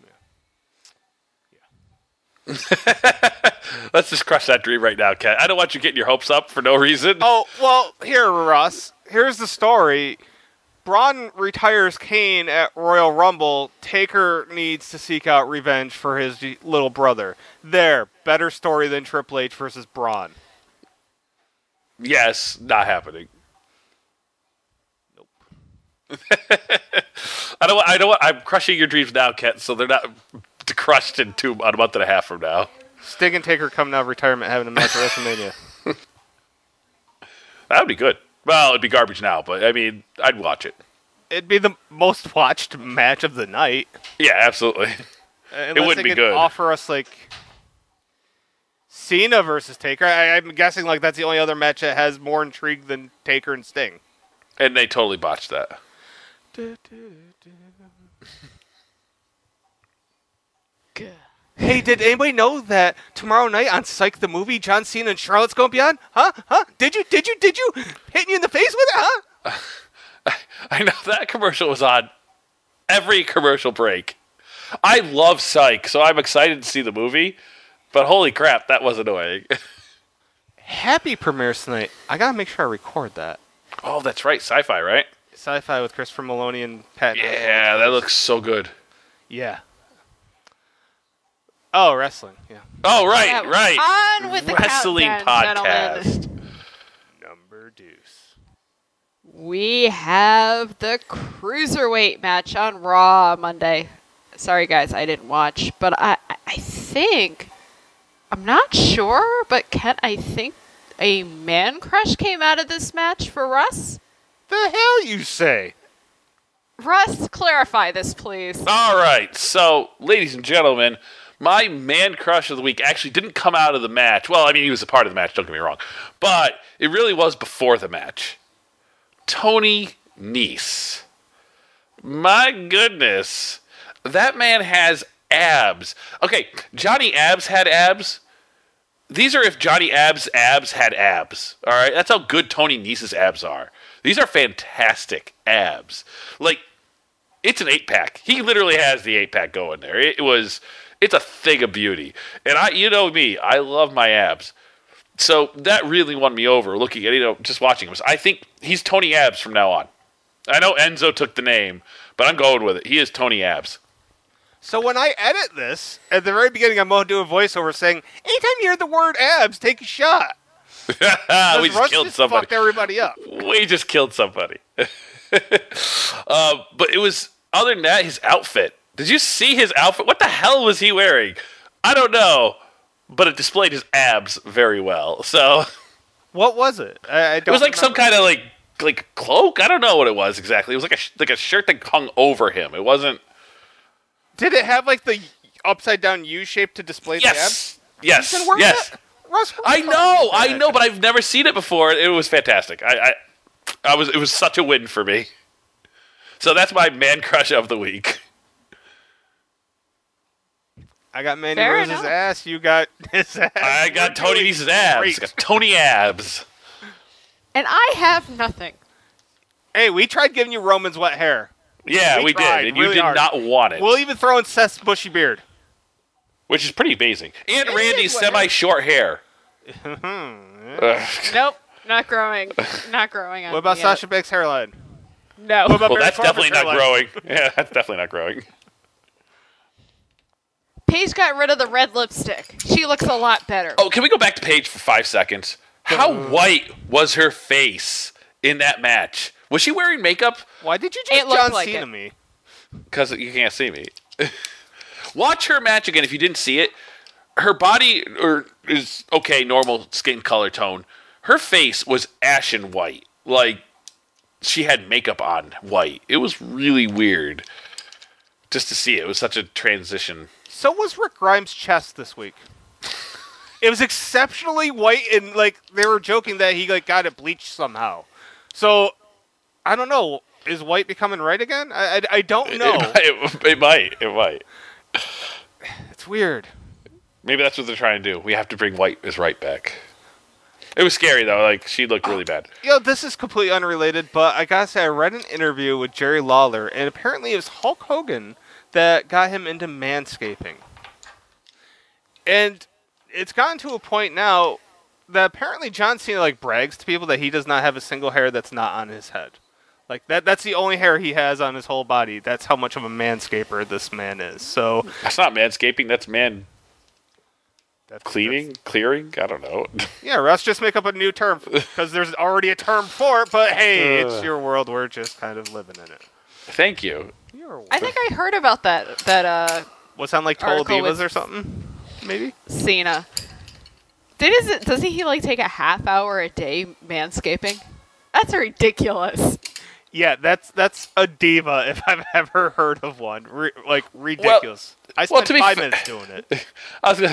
Speaker 2: Yeah. Let's just crush that dream right now, Ken. I don't want you getting your hopes up for no reason.
Speaker 3: Oh, well, here, Russ. Here's the story. Braun retires Kane at Royal Rumble. Taker needs to seek out revenge for his little brother. There. Better story than Triple H versus Braun.
Speaker 2: Yes, not happening.
Speaker 3: Nope.
Speaker 2: I'm crushing your dreams now, Kent, so they're not crushed in a month and a half from now.
Speaker 3: Sting and Taker coming out of retirement having a match at WrestleMania.
Speaker 2: That would be good. Well, it'd be garbage now, but I mean, I'd watch it.
Speaker 3: It'd be the most watched match of the night.
Speaker 2: Yeah, absolutely.
Speaker 3: It wouldn't be good. Offer us like Cena versus Taker. I'm guessing like that's the only other match that has more intrigue than Taker and Sting.
Speaker 2: And they totally botched that.
Speaker 3: Hey, did anybody know that tomorrow night on Psych the Movie, John Cena and Charlotte's going to be on? Huh? Did you? Hitting you in the face with it, huh?
Speaker 2: I know that commercial was on every commercial break. I love Psych, so I'm excited to see the movie. But holy crap, that was annoying.
Speaker 3: Happy premieres tonight. I got to make sure I record that.
Speaker 2: Oh, that's right. Sci-fi, right?
Speaker 3: Sci-fi with Christopher Maloney and Pat.
Speaker 2: Yeah, that looks so good.
Speaker 3: Yeah. Oh, wrestling. Yeah.
Speaker 2: Oh, right,
Speaker 1: Yeah,
Speaker 2: right.
Speaker 1: On with the
Speaker 2: Wrestling
Speaker 1: countdown,
Speaker 2: podcast.
Speaker 1: gentlemen.
Speaker 3: Number deuce.
Speaker 1: We have the cruiserweight match on Raw Monday. Sorry, guys, I didn't watch, but I think, I'm not sure, but I think a man crush came out of this match for Russ.
Speaker 3: The hell you say?
Speaker 1: Russ, clarify this, please.
Speaker 2: All right, so, ladies and gentlemen, my man crush of the week actually didn't come out of the match. Well, I mean, he was a part of the match, don't get me wrong. But it really was before the match. Tony Nese. My goodness. That man has abs. Okay, Johnny Abs had abs. These are if Johnny Abs had abs. All right, that's how good Tony Nese's abs are. These are fantastic abs. Like, it's an 8-pack. He literally has the 8-pack going there. It's a thing of beauty. And you know me, I love my abs. So that really won me over looking at, just watching him. I think he's Tony Abs from now on. I know Enzo took the name, but I'm going with it. He is Tony Abs.
Speaker 3: So when I edit this, at the very beginning, I'm going to do a voiceover saying, anytime you hear the word abs, take a shot.
Speaker 2: We just killed somebody.
Speaker 3: Fucked everybody up.
Speaker 2: We just killed somebody. But it was, other than that, his outfit. Did you see his outfit? What the hell was he wearing? I don't know, but it displayed his abs very well. So
Speaker 3: What was it? I don't
Speaker 2: it was like
Speaker 3: remember.
Speaker 2: some kind of like cloak. I don't know what it was exactly. It was like a shirt that hung over him. It wasn't.
Speaker 3: Did it have like the upside down U shape to display the abs?
Speaker 2: Yes.
Speaker 3: You can wear
Speaker 2: Yes.
Speaker 3: that? Russ,
Speaker 2: I know, but I've never seen it before. It was fantastic. It was such a win for me. So that's my man crush of the week.
Speaker 3: I got Mandy
Speaker 1: Fair
Speaker 3: Rose's
Speaker 1: enough.
Speaker 3: ass. You got his ass.
Speaker 2: I got Tony Nese's abs.
Speaker 3: Great.
Speaker 2: I got Tony Abs.
Speaker 1: And I have nothing.
Speaker 3: Hey, we tried giving you Roman's wet hair.
Speaker 2: Yeah, we
Speaker 3: tried
Speaker 2: did, and you
Speaker 3: really
Speaker 2: did
Speaker 3: hard.
Speaker 2: not want it.
Speaker 3: We'll even throw in Seth's bushy beard.
Speaker 2: Which is pretty amazing. And
Speaker 3: It
Speaker 2: Randy's
Speaker 3: is what-
Speaker 2: semi-short hair. Ugh.
Speaker 1: Nope, not growing. Not growing on
Speaker 3: What about
Speaker 1: me
Speaker 3: Sasha Banks' hairline?
Speaker 1: No.
Speaker 3: What about
Speaker 2: Well,
Speaker 3: Barry
Speaker 2: that's
Speaker 3: Farmer's
Speaker 2: definitely not
Speaker 3: hairline?
Speaker 2: growing. Yeah, that's definitely not growing.
Speaker 1: Paige got rid of the red lipstick. She looks a lot better.
Speaker 2: Oh, can we go back to Paige for 5 seconds? How white was her face in that match? Was she wearing makeup?
Speaker 3: Why did you
Speaker 1: It
Speaker 3: just
Speaker 1: looked
Speaker 3: John
Speaker 1: like
Speaker 3: Cena
Speaker 1: it.
Speaker 3: me?
Speaker 2: Because you can't see me. Watch her match again if you didn't see it. Her body is okay, normal skin color tone. Her face was ashen white. Like, she had makeup on white. It was really weird just to see it. It was such a transition.
Speaker 3: So was Rick Grimes' chest this week. It was exceptionally white, and like they were joking that he like got it bleached somehow. So I don't know. Is white becoming right again? I don't know.
Speaker 2: It might.
Speaker 3: It's weird.
Speaker 2: Maybe that's what they're trying to do. We have to bring white as right back. It was scary, though. Like, she looked really bad.
Speaker 3: This is completely unrelated, but I gotta say, I read an interview with Jerry Lawler, and apparently it was Hulk Hogan that got him into manscaping. And it's gotten to a point now that apparently John Cena like brags to people that he does not have a single hair that's not on his head. Like that's the only hair he has on his whole body. That's how much of a manscaper this man is. So
Speaker 2: That's not manscaping. That's man
Speaker 3: that's
Speaker 2: cleaning, clearing. I don't know.
Speaker 3: Yeah, Russ, just make up a new term because there's already a term for it. But hey, it's your world. We're just kind of living in it.
Speaker 2: Thank you.
Speaker 1: I think I heard about that
Speaker 3: What's on like Total
Speaker 1: Article
Speaker 3: Divas
Speaker 1: with-
Speaker 3: or something? Maybe.
Speaker 1: Cena. Doesn't he like take a half hour a day manscaping? That's ridiculous.
Speaker 3: Yeah, that's a diva if I've ever heard of one. Ridiculous. I spent
Speaker 2: to be
Speaker 3: 5 minutes doing it.
Speaker 2: I was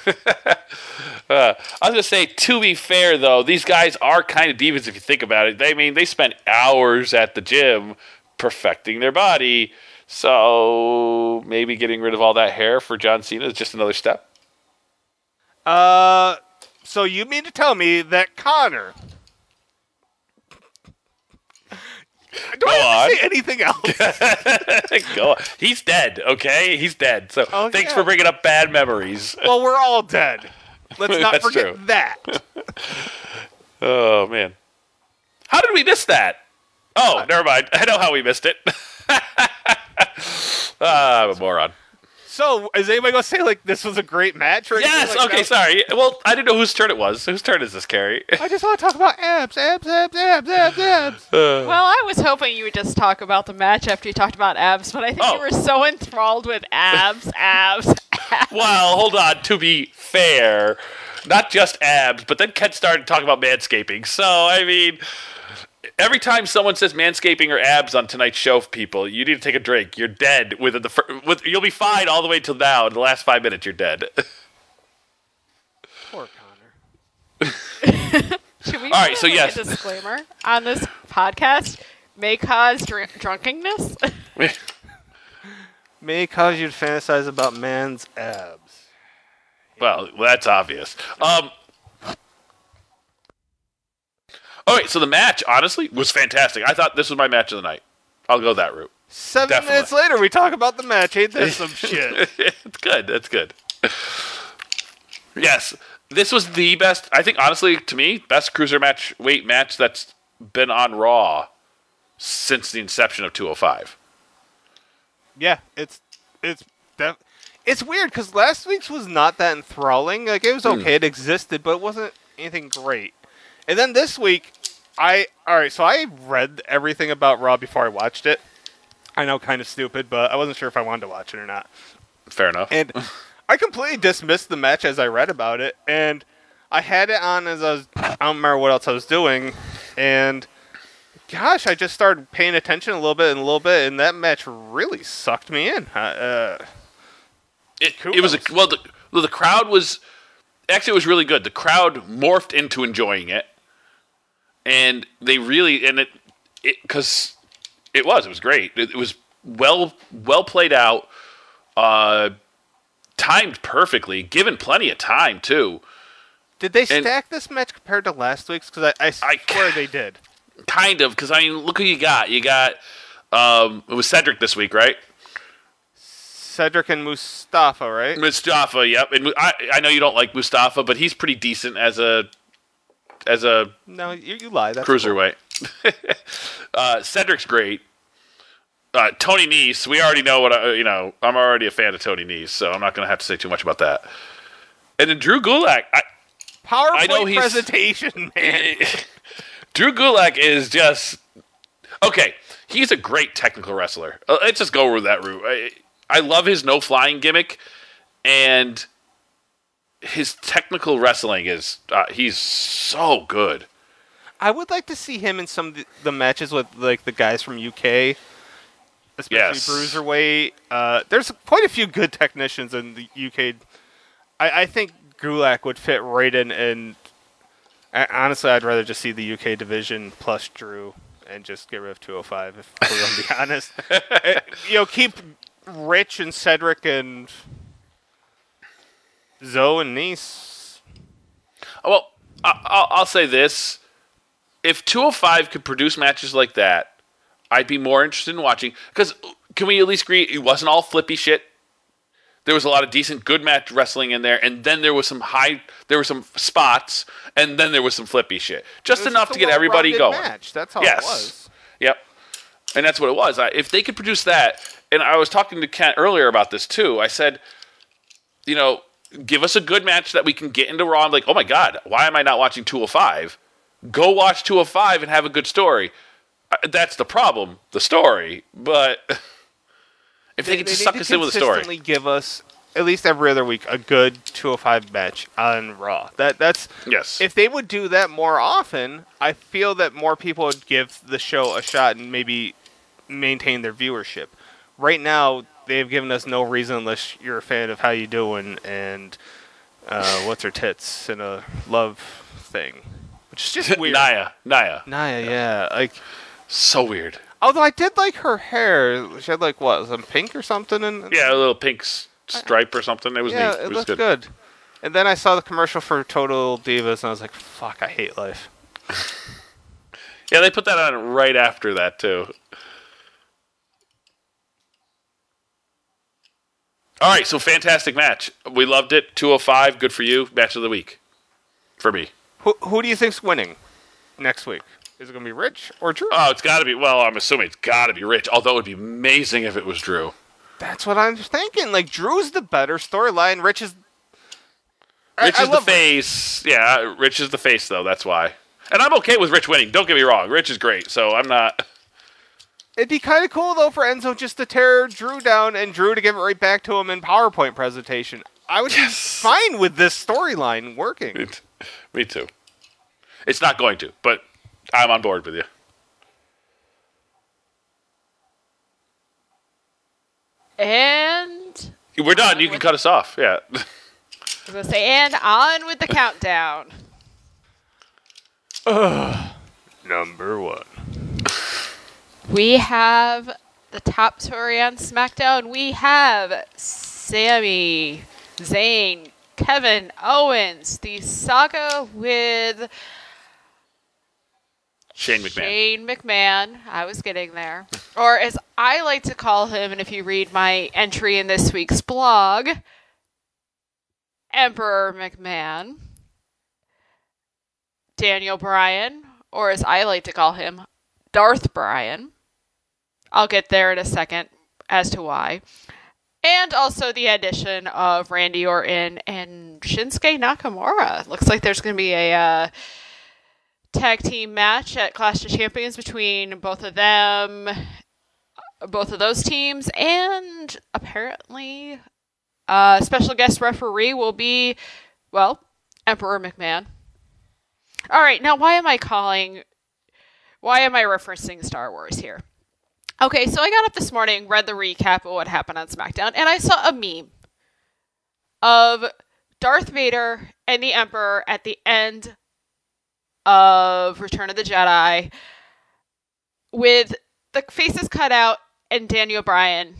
Speaker 2: gonna say, to be fair though, these guys are kind of divas if you think about it. They spent hours at the gym perfecting their body, so maybe getting rid of all that hair for John Cena is just another step.
Speaker 3: So you mean to tell me that Connor? Do I have to say anything else?
Speaker 2: Go on. He's dead, okay? He's dead. So thanks for bringing up bad memories.
Speaker 3: Well, we're all dead. Let's not
Speaker 2: That's
Speaker 3: forget
Speaker 2: true.
Speaker 3: that.
Speaker 2: Oh, man. How did we miss that? Oh, never mind. I know how we missed it. I'm a moron.
Speaker 3: So, is anybody going to say, this was a great match? Or
Speaker 2: Yes,
Speaker 3: like
Speaker 2: okay,
Speaker 3: that?
Speaker 2: Sorry. Well, I didn't know whose turn it was. Whose turn is this, Carrie?
Speaker 3: I just want to talk about abs.
Speaker 1: Well, I was hoping you would just talk about the match after you talked about abs, but I think you were so enthralled with abs.
Speaker 2: Well, hold on. To be fair, not just abs, but then Kent started talking about manscaping. So, every time someone says manscaping or abs on tonight's show, people, you need to take a drink. You're dead within you'll be fine all the way till now. In the last 5 minutes, you're dead.
Speaker 3: Poor Connor.
Speaker 1: Should we
Speaker 2: All right, so
Speaker 1: put
Speaker 2: yes.
Speaker 1: a disclaimer on this podcast may cause drunkenness?
Speaker 3: May cause you to fantasize about man's abs.
Speaker 2: Well, that's obvious. All right, so the match, honestly, was fantastic. I thought this was my match of the night. I'll go that route.
Speaker 3: 7 minutes later, we talk about the match. Ain't this some shit?
Speaker 2: It's good. That's good. Yes, this was the best, I think, honestly, to me, best cruiserweight match that's been on Raw since the inception of 205.
Speaker 3: Yeah, it's weird because last week's was not that enthralling. It was okay, it existed, but it wasn't anything great. And then this week, so I read everything about Raw before I watched it. I know, kind of stupid, but I wasn't sure if I wanted to watch it or not.
Speaker 2: Fair enough.
Speaker 3: And I completely dismissed the match as I read about it, and I had it on as I don't remember what else I was doing, and gosh, I just started paying attention a little bit, and that match really sucked me in.
Speaker 2: It was the crowd was actually, it was really good. The crowd morphed into enjoying it, and they really because it was great. It was well played out, timed perfectly, given plenty of time too.
Speaker 3: Did they stack this match compared to last week's? Because I swear they did.
Speaker 2: Kind of, because look who you got. You got it was Cedric this week, right?
Speaker 3: Cedric and Mustafa, right?
Speaker 2: Mustafa, yep. And I know you don't like Mustafa, but he's pretty decent as a
Speaker 3: no, you lie. That's
Speaker 2: cruiserweight. Cool. Cedric's great. Tony Nese, we already know I'm already a fan of Tony Nese, so I'm not going to have to say too much about that. And then Drew Gulak,
Speaker 3: PowerPoint presentation, man.
Speaker 2: Drew Gulak is just okay. He's a great technical wrestler. Let's just go with that route. I love his no flying gimmick, and his technical wrestling is he's so good.
Speaker 3: I would like to see him in some of the matches with the guys from UK, especially Bruiserweight. There's quite a few good technicians in the UK. I think Gulak would fit right in, and honestly, I'd rather just see the UK division plus Drew and just get rid of 205, if we're going to be honest. Keep Rich and Cedric and Zoe and Nese.
Speaker 2: Well, I'll say this. If 205 could produce matches like that, I'd be more interested in watching. Because can we at least agree it wasn't all flippy shit? There was a lot of decent, good match wrestling in there, and then there were some spots, and then there was some flippy shit. Just enough to get everybody going.
Speaker 3: Match. That's how it was.
Speaker 2: Yep. And that's what it was. If they could produce that, and I was talking to Kent earlier about this too. I said, give us a good match that we can get into Raw. I'm like, oh my God, why am I not watching 205? Go watch 205 and have a good story. That's the problem, the story. But if they could just suck us in with a story.
Speaker 3: Consistently give us at least every other week, a good 205 match on Raw. That's
Speaker 2: Yes.
Speaker 3: If they would do that more often, I feel that more people would give the show a shot and maybe maintain their viewership. Right now, they've given us no reason unless you're a fan of How You Doing and What's Her Tits and a love thing, which is just weird.
Speaker 2: Naya,
Speaker 3: yeah, like
Speaker 2: so weird.
Speaker 3: Although I did like her hair. She had like what, some pink or something?
Speaker 2: Yeah, a little pink stripe or something. It was neat.
Speaker 3: It
Speaker 2: was
Speaker 3: looked good. And then I saw the commercial for Total Divas, and I was like, "Fuck, I hate life."
Speaker 2: Yeah, they put that on right after that too. All right, so fantastic match. We loved it. 205, good for you. Match of the week for me.
Speaker 3: Who do you think's winning next week? Is it going to be Rich or Drew?
Speaker 2: Oh, it's got to be. Well, I'm assuming it's got to be Rich. Although it would be amazing if it was Drew.
Speaker 3: That's what I'm thinking. Like, Drew's the better storyline. Rich is
Speaker 2: the face. Yeah, Rich is the face, though. That's why. And I'm okay with Rich winning. Don't get me wrong. Rich is great, so I'm not.
Speaker 3: It'd be kind of cool, though, for Enzo just to tear Drew down and Drew to give it right back to him in PowerPoint presentation. I would be fine with this storyline working.
Speaker 2: Me too. It's not going to, but I'm on board with you.
Speaker 1: And
Speaker 2: We're done. You can cut us off. Yeah.
Speaker 1: I was going to say, and on with the countdown.
Speaker 3: Number 1.
Speaker 1: We have the top story on SmackDown. We have Sami Zayn, Kevin Owens, the saga with
Speaker 2: Shane
Speaker 1: McMahon. I was getting there. Or as I like to call him, and if you read my entry in this week's blog, Emperor McMahon. Daniel Bryan, or as I like to call him, Darth Bryan. I'll get there in a second as to why. And also the addition of Randy Orton and Shinsuke Nakamura. Looks like there's going to be a tag team match at Clash of Champions between both of them, both of those teams, and apparently a special guest referee will be, well, Emperor McMahon. All right, now why am I referencing Star Wars here? Okay, so I got up this morning, read the recap of what happened on SmackDown, and I saw a meme of Darth Vader and the Emperor at the end of Return of the Jedi with the faces cut out and Daniel Bryan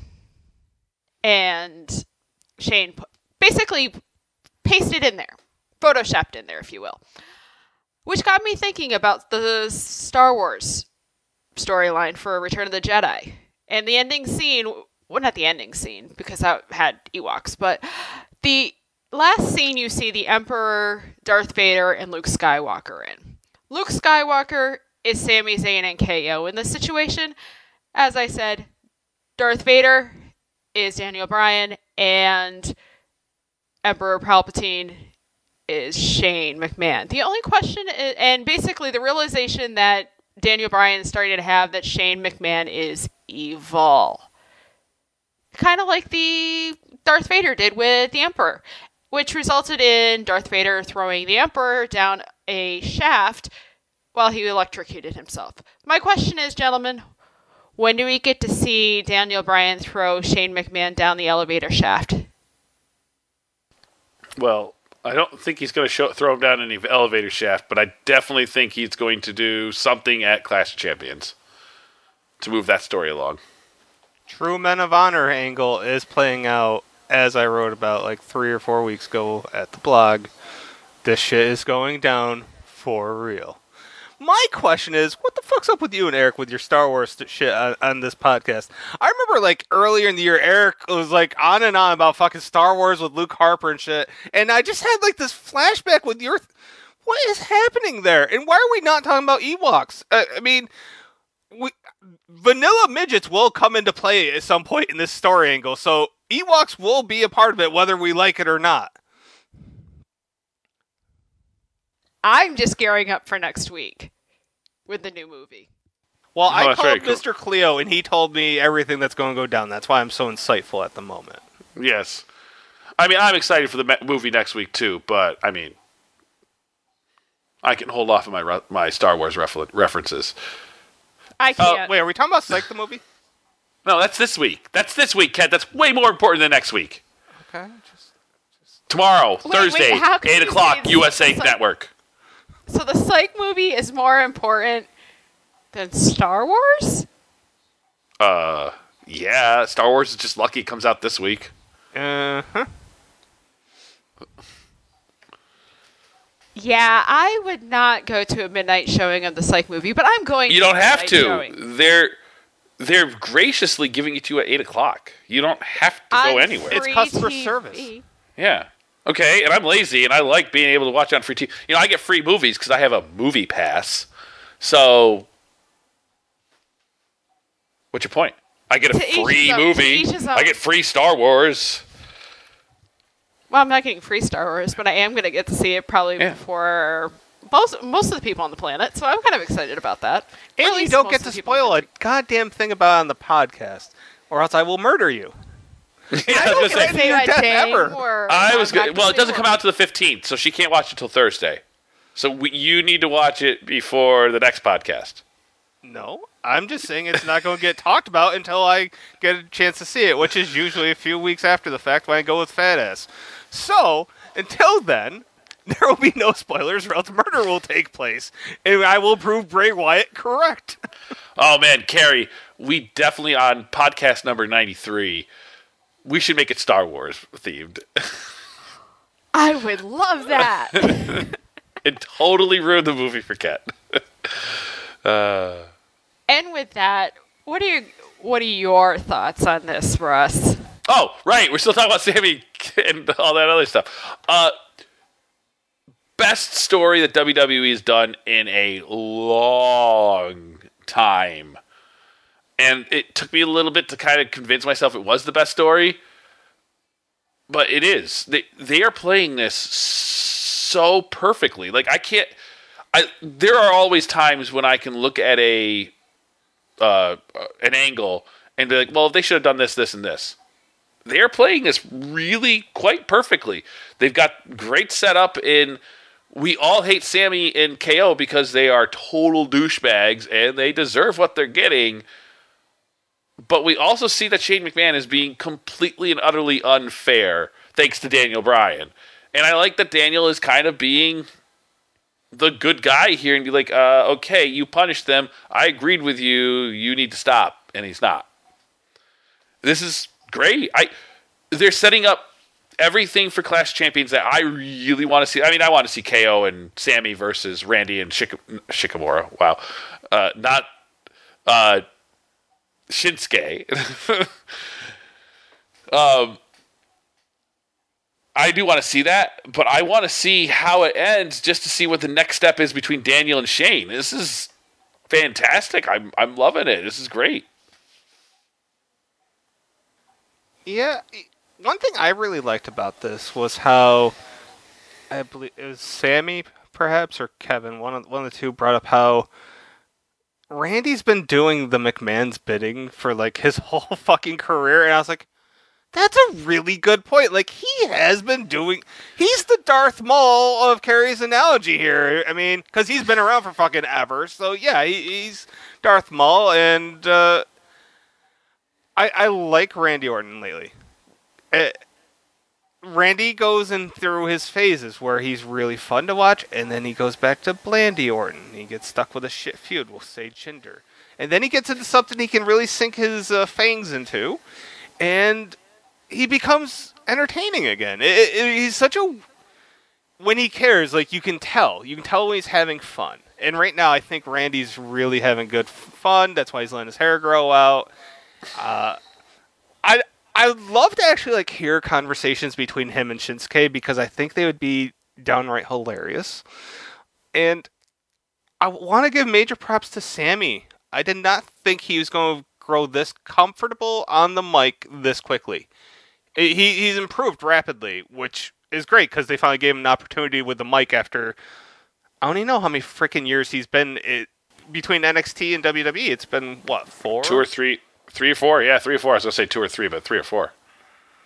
Speaker 1: and Shane basically pasted in there, photoshopped in there, if you will. Which got me thinking about the Star Wars storyline for Return of the Jedi. And the ending scene, well, not the ending scene, because that had Ewoks, but the last scene you see the Emperor, Darth Vader, and Luke Skywalker in. Luke Skywalker is Sami Zayn and KO in this situation. As I said, Darth Vader is Daniel Bryan, and Emperor Palpatine is Shane McMahon. The only question is, and basically the realization that Daniel Bryan is starting to have, that Shane McMahon is evil. Kind of like the Darth Vader did with the Emperor, which resulted in Darth Vader throwing the Emperor down a shaft while he electrocuted himself. My question is, gentlemen, when do we get to see Daniel Bryan throw Shane McMahon down the elevator shaft?
Speaker 2: Well, I don't think he's going to throw him down any elevator shaft, but I definitely think he's going to do something at Clash of Champions to move that story along.
Speaker 3: True Men of Honor angle is playing out, as I wrote about like 3 or 4 weeks ago at the blog. This shit is going down for real. My question is, what the fuck's up with you and Eric with your Star Wars shit on this podcast? I remember like earlier in the year, Eric was like on and on about fucking Star Wars with Luke Harper and shit. And I just had like this flashback with your... What is happening there? And why are we not talking about Ewoks? I mean, vanilla midgets will come into play at some point in this story angle. So Ewoks will be a part of it whether we like it or not.
Speaker 1: I'm just gearing up for next week with the new movie.
Speaker 3: Well, I called Mr. Cleo, and he told me everything that's going to go down. That's why I'm so insightful at the moment.
Speaker 2: Yes. I mean, I'm excited for the movie next week too, but I mean, I can hold off on my Star Wars references.
Speaker 1: I can't.
Speaker 3: Wait, are we talking about Psych the movie?
Speaker 2: No, that's this week. That's this week, Ken. That's way more important than next week.
Speaker 3: Okay.
Speaker 2: Tomorrow, Thursday,
Speaker 1: how can
Speaker 2: 8
Speaker 1: you
Speaker 2: o'clock,
Speaker 1: say
Speaker 2: USA Network.
Speaker 1: So the Psych movie is more important than Star Wars?
Speaker 2: Yeah, Star Wars is just lucky it comes out this week.
Speaker 3: Uh-huh.
Speaker 1: Yeah, I would not go to a midnight showing of the Psych movie, but I'm going.
Speaker 2: You don't have to.
Speaker 1: Showing.
Speaker 2: They're graciously giving it to you at 8 o'clock. You don't have to go anywhere.
Speaker 3: It's customer service.
Speaker 2: Yeah. Okay, and I'm lazy, and I like being able to watch it on free TV. You know, I get free movies because I have a movie pass. So, what's your point? I get a free movie. I get free Star Wars.
Speaker 1: Well, I'm not getting free Star Wars, but I am going to get to see it probably before most of the people on the planet. So I'm kind of excited about that.
Speaker 3: And you don't get to spoil a goddamn thing about it on the podcast, or else I will murder you.
Speaker 2: Yeah, I was going to say. I was good. Well, it doesn't come out to the 15th, so she can't watch it until Thursday. So you need to watch it before the next podcast.
Speaker 3: No, I'm just saying it's not going to get talked about until I get a chance to see it, which is usually a few weeks after the fact when I go with Fat Ass. So, until then, there will be no spoilers, or else murder will take place, and I will prove Bray Wyatt correct.
Speaker 2: Oh, man, Carrie, we definitely, on podcast number 93, we should make it Star Wars themed.
Speaker 1: I would love that.
Speaker 2: It totally ruined the movie for Kat.
Speaker 1: And with that, what are your thoughts on this, Russ?
Speaker 2: Oh, right. We're still talking about Sammy and all that other stuff. Best story that WWE has done in a long time. And it took me a little bit to kind of convince myself it was the best story. But it is. They are playing this so perfectly. Like, there are always times when I can look at an angle and be like, well, they should have done this, this, and this. They're playing this really quite perfectly. They've got great setup in. We all hate Sammy and KO because they are total douchebags and they deserve what they're getting. But we also see that Shane McMahon is being completely and utterly unfair thanks to Daniel Bryan. And I like that Daniel is kind of being the good guy here and be like, okay, you punished them. I agreed with you. You need to stop. And he's not. This is great. They're setting up everything for Clash Champions that I really want to see. I mean, I want to see KO and Sammy versus Randy and Shikamura. Wow. Not Shinsuke. I do want to see that, but I want to see how it ends just to see what the next step is between Daniel and Shane. This is fantastic. I'm loving it. This is great.
Speaker 3: Yeah, one thing I really liked about this was how, I believe it was Sammy, perhaps, or Kevin, one of the two brought up how Randy's been doing the McMahon's bidding for like his whole fucking career, and I was like, that's a really good point. Like, he has been doing. He's the Darth Maul of Carrie's analogy here. I mean, because he's been around for fucking ever. So yeah, he's Darth Maul, and I like Randy Orton lately. Randy goes in through his phases where he's really fun to watch, and then he goes back to Blandy Orton. He gets stuck with a shit feud with Sage Schinder. And then he gets into something he can really sink his fangs into, and he becomes entertaining again. He's such a... When he cares, like, you can tell. You can tell when he's having fun. And right now, I think Randy's really having good fun. That's why he's letting his hair grow out. I'd love to actually like hear conversations between him and Shinsuke because I think they would be downright hilarious. And I want to give major props to Sammy. I did not think he was going to grow this comfortable on the mic this quickly. He's improved rapidly, which is great because they finally gave him an opportunity with the mic after I don't even know how many freaking years he's been between NXT and WWE. It's been what, 4?
Speaker 2: 2 or 3. 3 or 4, yeah, 3 or 4. I was going to say 2 or 3, but 3 or 4.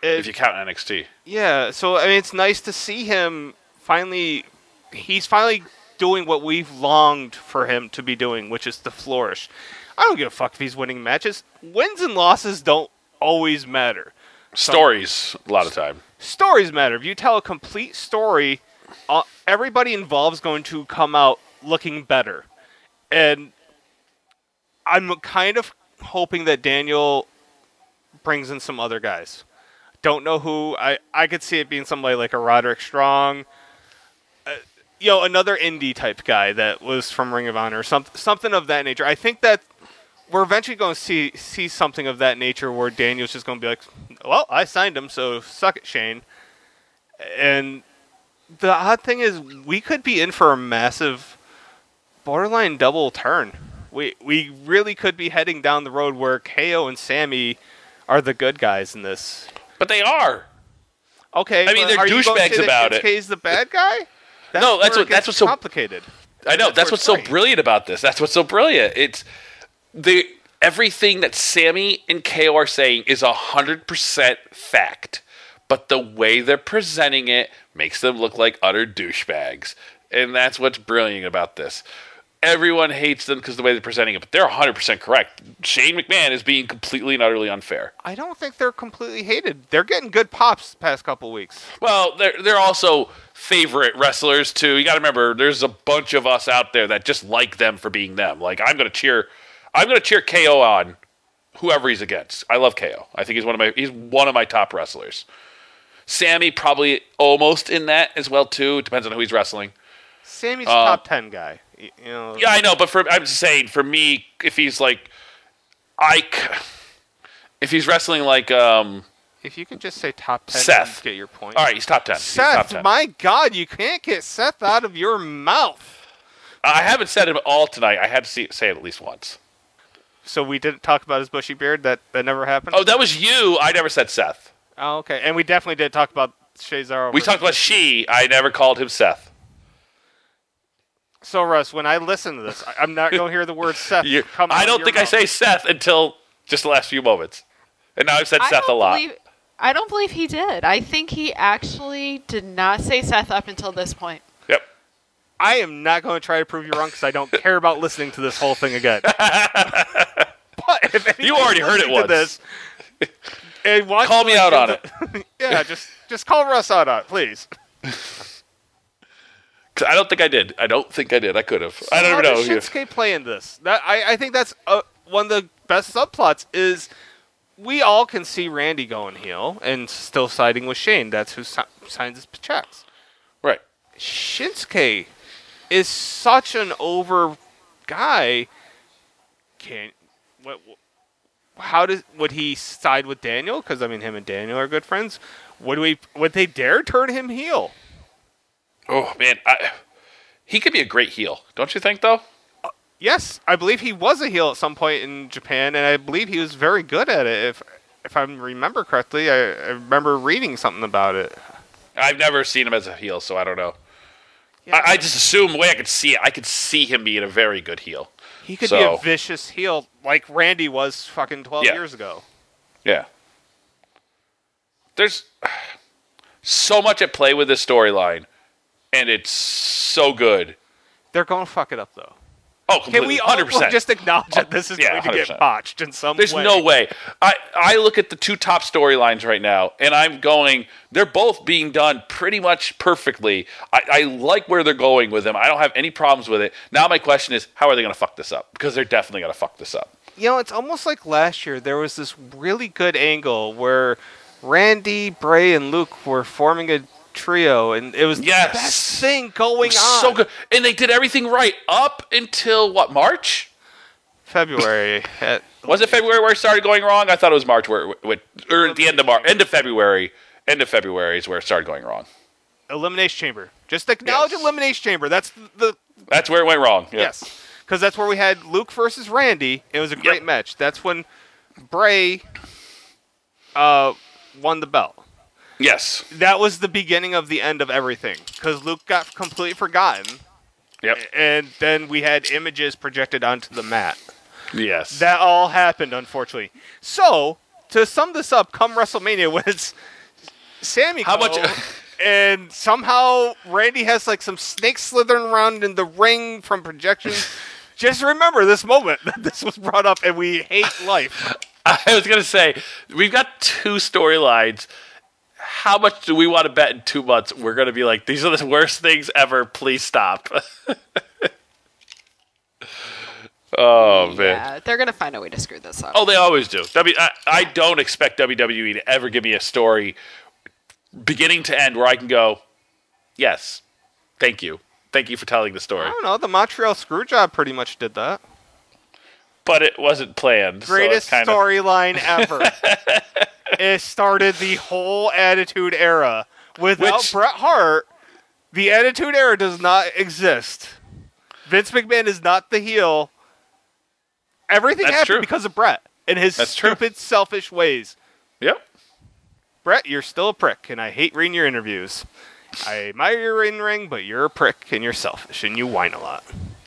Speaker 2: if you count NXT.
Speaker 3: Yeah, so I mean, it's nice to see him finally. He's finally doing what we've longed for him to be doing, which is to flourish. I don't give a fuck if he's winning matches. Wins and losses don't always matter.
Speaker 2: Stories, a lot of time.
Speaker 3: Stories matter. If you tell a complete story, everybody involved is going to come out looking better. And I'm kind of hoping that Daniel brings in some other guys. Don't know who. I could see it being somebody like a Roderick Strong. Another indie type guy that was from Ring of Honor, something of that nature. I think that we're eventually going to see something of that nature where Daniel's just going to be like, well, I signed him, so suck it, Shane. And the odd thing is, we could be in for a massive borderline double turn. We really could be heading down the road where KO and Sammy are the good guys in this.
Speaker 2: But they are.
Speaker 3: Okay,
Speaker 2: I mean, they're douchebags about it.
Speaker 3: Shinsuke's the bad guy?
Speaker 2: No, that's what's so
Speaker 3: complicated.
Speaker 2: I know that's what's so brilliant about this. That's what's so brilliant. It's everything that Sammy and KO are saying is 100% fact, but the way they're presenting it makes them look like utter douchebags, and that's what's brilliant about this. Everyone hates them because of the way they're presenting it, but they're 100% correct. Shane McMahon is being completely and utterly unfair.
Speaker 3: I don't think they're completely hated. They're getting good pops the past couple weeks.
Speaker 2: Well, they're also favorite wrestlers too. You got to remember, there's a bunch of us out there that just like them for being them. Like I'm gonna cheer KO on whoever he's against. I love KO. I think he's one of my top wrestlers. Sammy probably almost in that as well too. It depends on who he's wrestling.
Speaker 3: Sammy's a top 10 guy.
Speaker 2: Yeah, I know, but I'm just saying, for me, if he's like if he's wrestling like
Speaker 3: if you could just say top 10,
Speaker 2: Seth,
Speaker 3: get your point.
Speaker 2: All right, he's top 10.
Speaker 3: Seth,
Speaker 2: top 10.
Speaker 3: My God, you can't get Seth out of your mouth.
Speaker 2: I haven't said it all tonight. I had to say it at least once.
Speaker 3: So we didn't talk about his bushy beard? That never happened?
Speaker 2: Oh, that was you. I never said Seth.
Speaker 3: Oh, okay. And we definitely did talk about Cesaro.
Speaker 2: We talked about She. I never called him Seth.
Speaker 3: So, Russ, when I listen to this, I'm not going to hear the word Seth come out
Speaker 2: I don't
Speaker 3: of
Speaker 2: think
Speaker 3: your
Speaker 2: I say Seth until just the last few moments. And now I've said Seth a lot.
Speaker 1: I don't believe he did. I think he actually did not say Seth up until this point.
Speaker 2: Yep.
Speaker 3: I am not going to try to prove you wrong because I don't care about listening to this whole thing again. But if
Speaker 2: you already heard it once.
Speaker 3: And
Speaker 2: call me out on it.
Speaker 3: Yeah, just call Russ out on it, please.
Speaker 2: I don't think I did. I could have.
Speaker 3: So
Speaker 2: I don't know.
Speaker 3: How does Shinsuke play in this? I think that's one of the best subplots is we all can see Randy going heel and still siding with Shane. That's who signs his checks.
Speaker 2: Right.
Speaker 3: Shinsuke is such an over guy. Would he side with Daniel? Because I mean, him and Daniel are good friends. Would they dare turn him heel?
Speaker 2: Oh man, he could be a great heel, don't you think? Though.
Speaker 3: Yes, I believe he was a heel at some point in Japan, and I believe he was very good at it. If I remember correctly, I remember reading something about it.
Speaker 2: I've never seen him as a heel, so I don't know.
Speaker 3: Yeah.
Speaker 2: I just assume the way I could see it, I could see him being a very good heel.
Speaker 3: He could be a vicious heel like Randy was fucking 12 years ago.
Speaker 2: Yeah. There's so much at play with this storyline, and it's so good.
Speaker 3: They're going to fuck it up, though.
Speaker 2: Oh, completely.
Speaker 3: Can we
Speaker 2: 100%.
Speaker 3: just acknowledge that this is going to
Speaker 2: 100%.
Speaker 3: get botched in some
Speaker 2: There's
Speaker 3: way?
Speaker 2: no way. I look at the two top storylines right now, and I'm going, they're both being done pretty much perfectly. I like where they're going with them. I don't have any problems with it. Now my question is, how are they going to fuck this up? Because they're definitely going to fuck this up.
Speaker 3: You know, it's almost like last year. There was this really good angle where Randy, Bray, and Luke were forming a trio, and it was the best thing going on.
Speaker 2: So good. And they did everything right up until, what, March?
Speaker 3: February.
Speaker 2: Was it February where it started going wrong? I thought it was March, or at the end of March. End of February is where it started going wrong.
Speaker 3: Elimination Chamber. Just acknowledge Elimination Chamber. That's
Speaker 2: where it went wrong. Yep.
Speaker 3: Yes. Because that's where we had Luke versus Randy. It was a great match. That's when Bray won the belt.
Speaker 2: Yes.
Speaker 3: That was the beginning of the end of everything. Because Luke got completely forgotten.
Speaker 2: Yep.
Speaker 3: And then we had images projected onto the mat.
Speaker 2: Yes.
Speaker 3: That all happened, unfortunately. So, to sum this up, come WrestleMania, when it's Sammy
Speaker 2: How much?
Speaker 3: and somehow Randy has like some snakes slithering around in the ring from projections. Just remember this moment that this was brought up, and we hate life.
Speaker 2: I was going to say, we've got 2 storylines. How much do we want to bet in 2 months? We're going to be like, these are the worst things ever. Please stop. Oh, man.
Speaker 1: Yeah, they're going to find a way to screw this up.
Speaker 2: Oh, they always do. I don't expect WWE to ever give me a story beginning to end where I can go, yes, thank you. Thank you for telling the story.
Speaker 3: I don't know. The Montreal Screwjob pretty much did that.
Speaker 2: But it wasn't planned.
Speaker 3: Greatest
Speaker 2: so
Speaker 3: storyline ever. It started the whole Attitude Era. Without Bret Hart, the Attitude Era does not exist. Vince McMahon is not the heel. Everything happened because of Bret and his stupid, selfish ways.
Speaker 2: Yep.
Speaker 3: Bret, you're still a prick, and I hate reading your interviews. I admire your in-ring, but you're a prick, and you're selfish, and you whine a lot.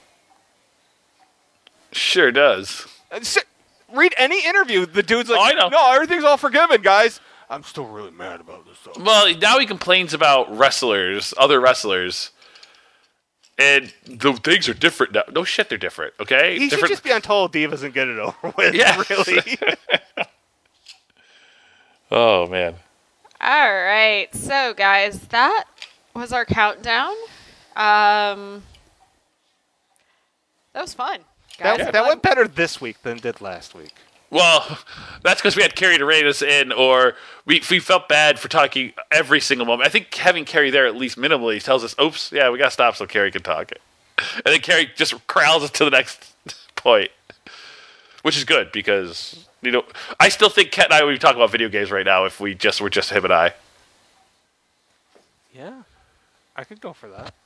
Speaker 2: Sure does.
Speaker 3: Read any interview. The dude's like,
Speaker 2: I know.
Speaker 3: No, everything's all forgiven, guys. I'm still really mad about this stuff.
Speaker 2: Well, now he complains about wrestlers, other wrestlers, and the things are different now. No shit, they're different, okay?
Speaker 3: He should just be on Total Divas and get it over with, really.
Speaker 2: Oh, man.
Speaker 1: All right. So, guys, that was our countdown. That was fun. Guys,
Speaker 3: That went better this week than it did last week.
Speaker 2: Well, that's because we had Kerry to rein us in, or we felt bad for talking every single moment. I think having Kerry there at least minimally tells us, oops, yeah, we got to stop so Kerry can talk it. And then Kerry just corrals us to the next point, which is good because, you know, I still think Ket and I would talk about video games right now if we just were just him and I.
Speaker 3: Yeah, I could go for that.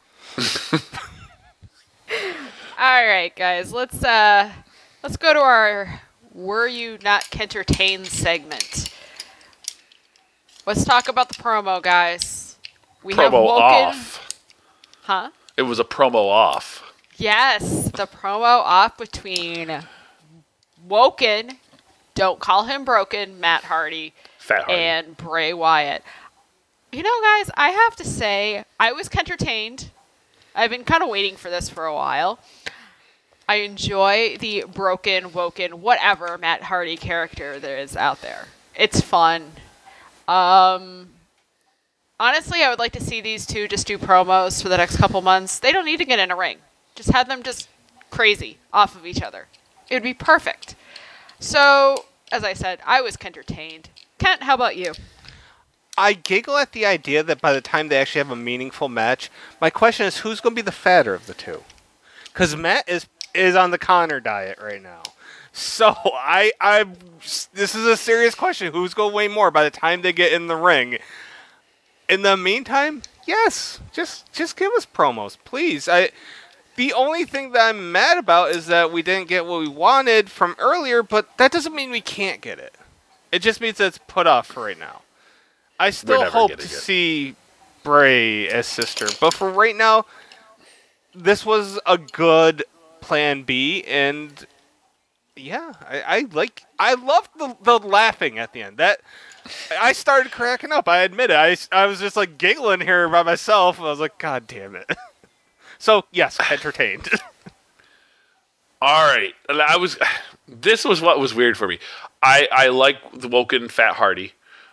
Speaker 1: all right, guys, let's go to our Were You Not Kentertained segment. Let's talk about the promo, guys. We have
Speaker 2: Promo
Speaker 1: Woken.
Speaker 2: off.
Speaker 1: Huh?
Speaker 2: It was a promo off.
Speaker 1: Yes, the promo off between Woken, don't call him broken, Matt Hardy,
Speaker 2: Fat Hardy.
Speaker 1: and Bray Wyatt. You know, guys, I have to say, I was entertained. I've been kind of waiting for this for a while. I enjoy the broken, woken, whatever Matt Hardy character there is out there. It's fun. Honestly, I would like to see these two just do promos for the next couple months. They don't need to get in a ring. Just have them just crazy off of each other. It would be perfect. So, as I said, I was entertained. Kent, how about you?
Speaker 3: I giggle at the idea that by the time they actually have a meaningful match, my question is who's going to be the fatter of the two? Because Matt is on the Connor diet right now. So this is a serious question. Who's going to weigh more by the time they get in the ring? In the meantime, yes, just give us promos, please. The only thing that I'm mad about is that we didn't get what we wanted from earlier, but that doesn't mean we can't get it. It just means that it's put off for right now. I still hope to see Bray as sister, but for right now, this was a good plan B, and yeah, I loved the laughing at the end. That I started cracking up. I admit it. I was just like giggling here by myself. I was like, God damn it. So yes, entertained.
Speaker 2: All right, this was what was weird for me. I like the Woken Fat Hardy.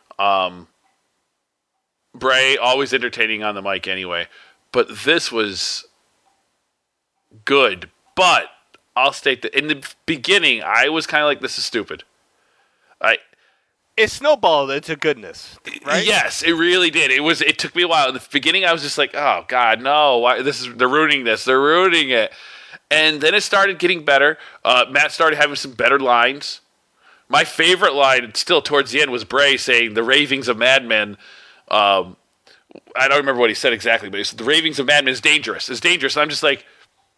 Speaker 2: Bray, always entertaining on the mic anyway. But this was good. But I'll state that in the beginning, I was kind of like, this is stupid.
Speaker 3: It snowballed into goodness, right?
Speaker 2: Yes, it really did. It took me a while. In the beginning, I was just like, oh, God, no. Why, they're ruining this. They're ruining it. And then it started getting better. Matt started having some better lines. My favorite line, still towards the end, was Bray saying, the ravings of madmen. I don't remember what he said exactly, but he said, the ravings of madmen is dangerous. It's dangerous. And I'm just like,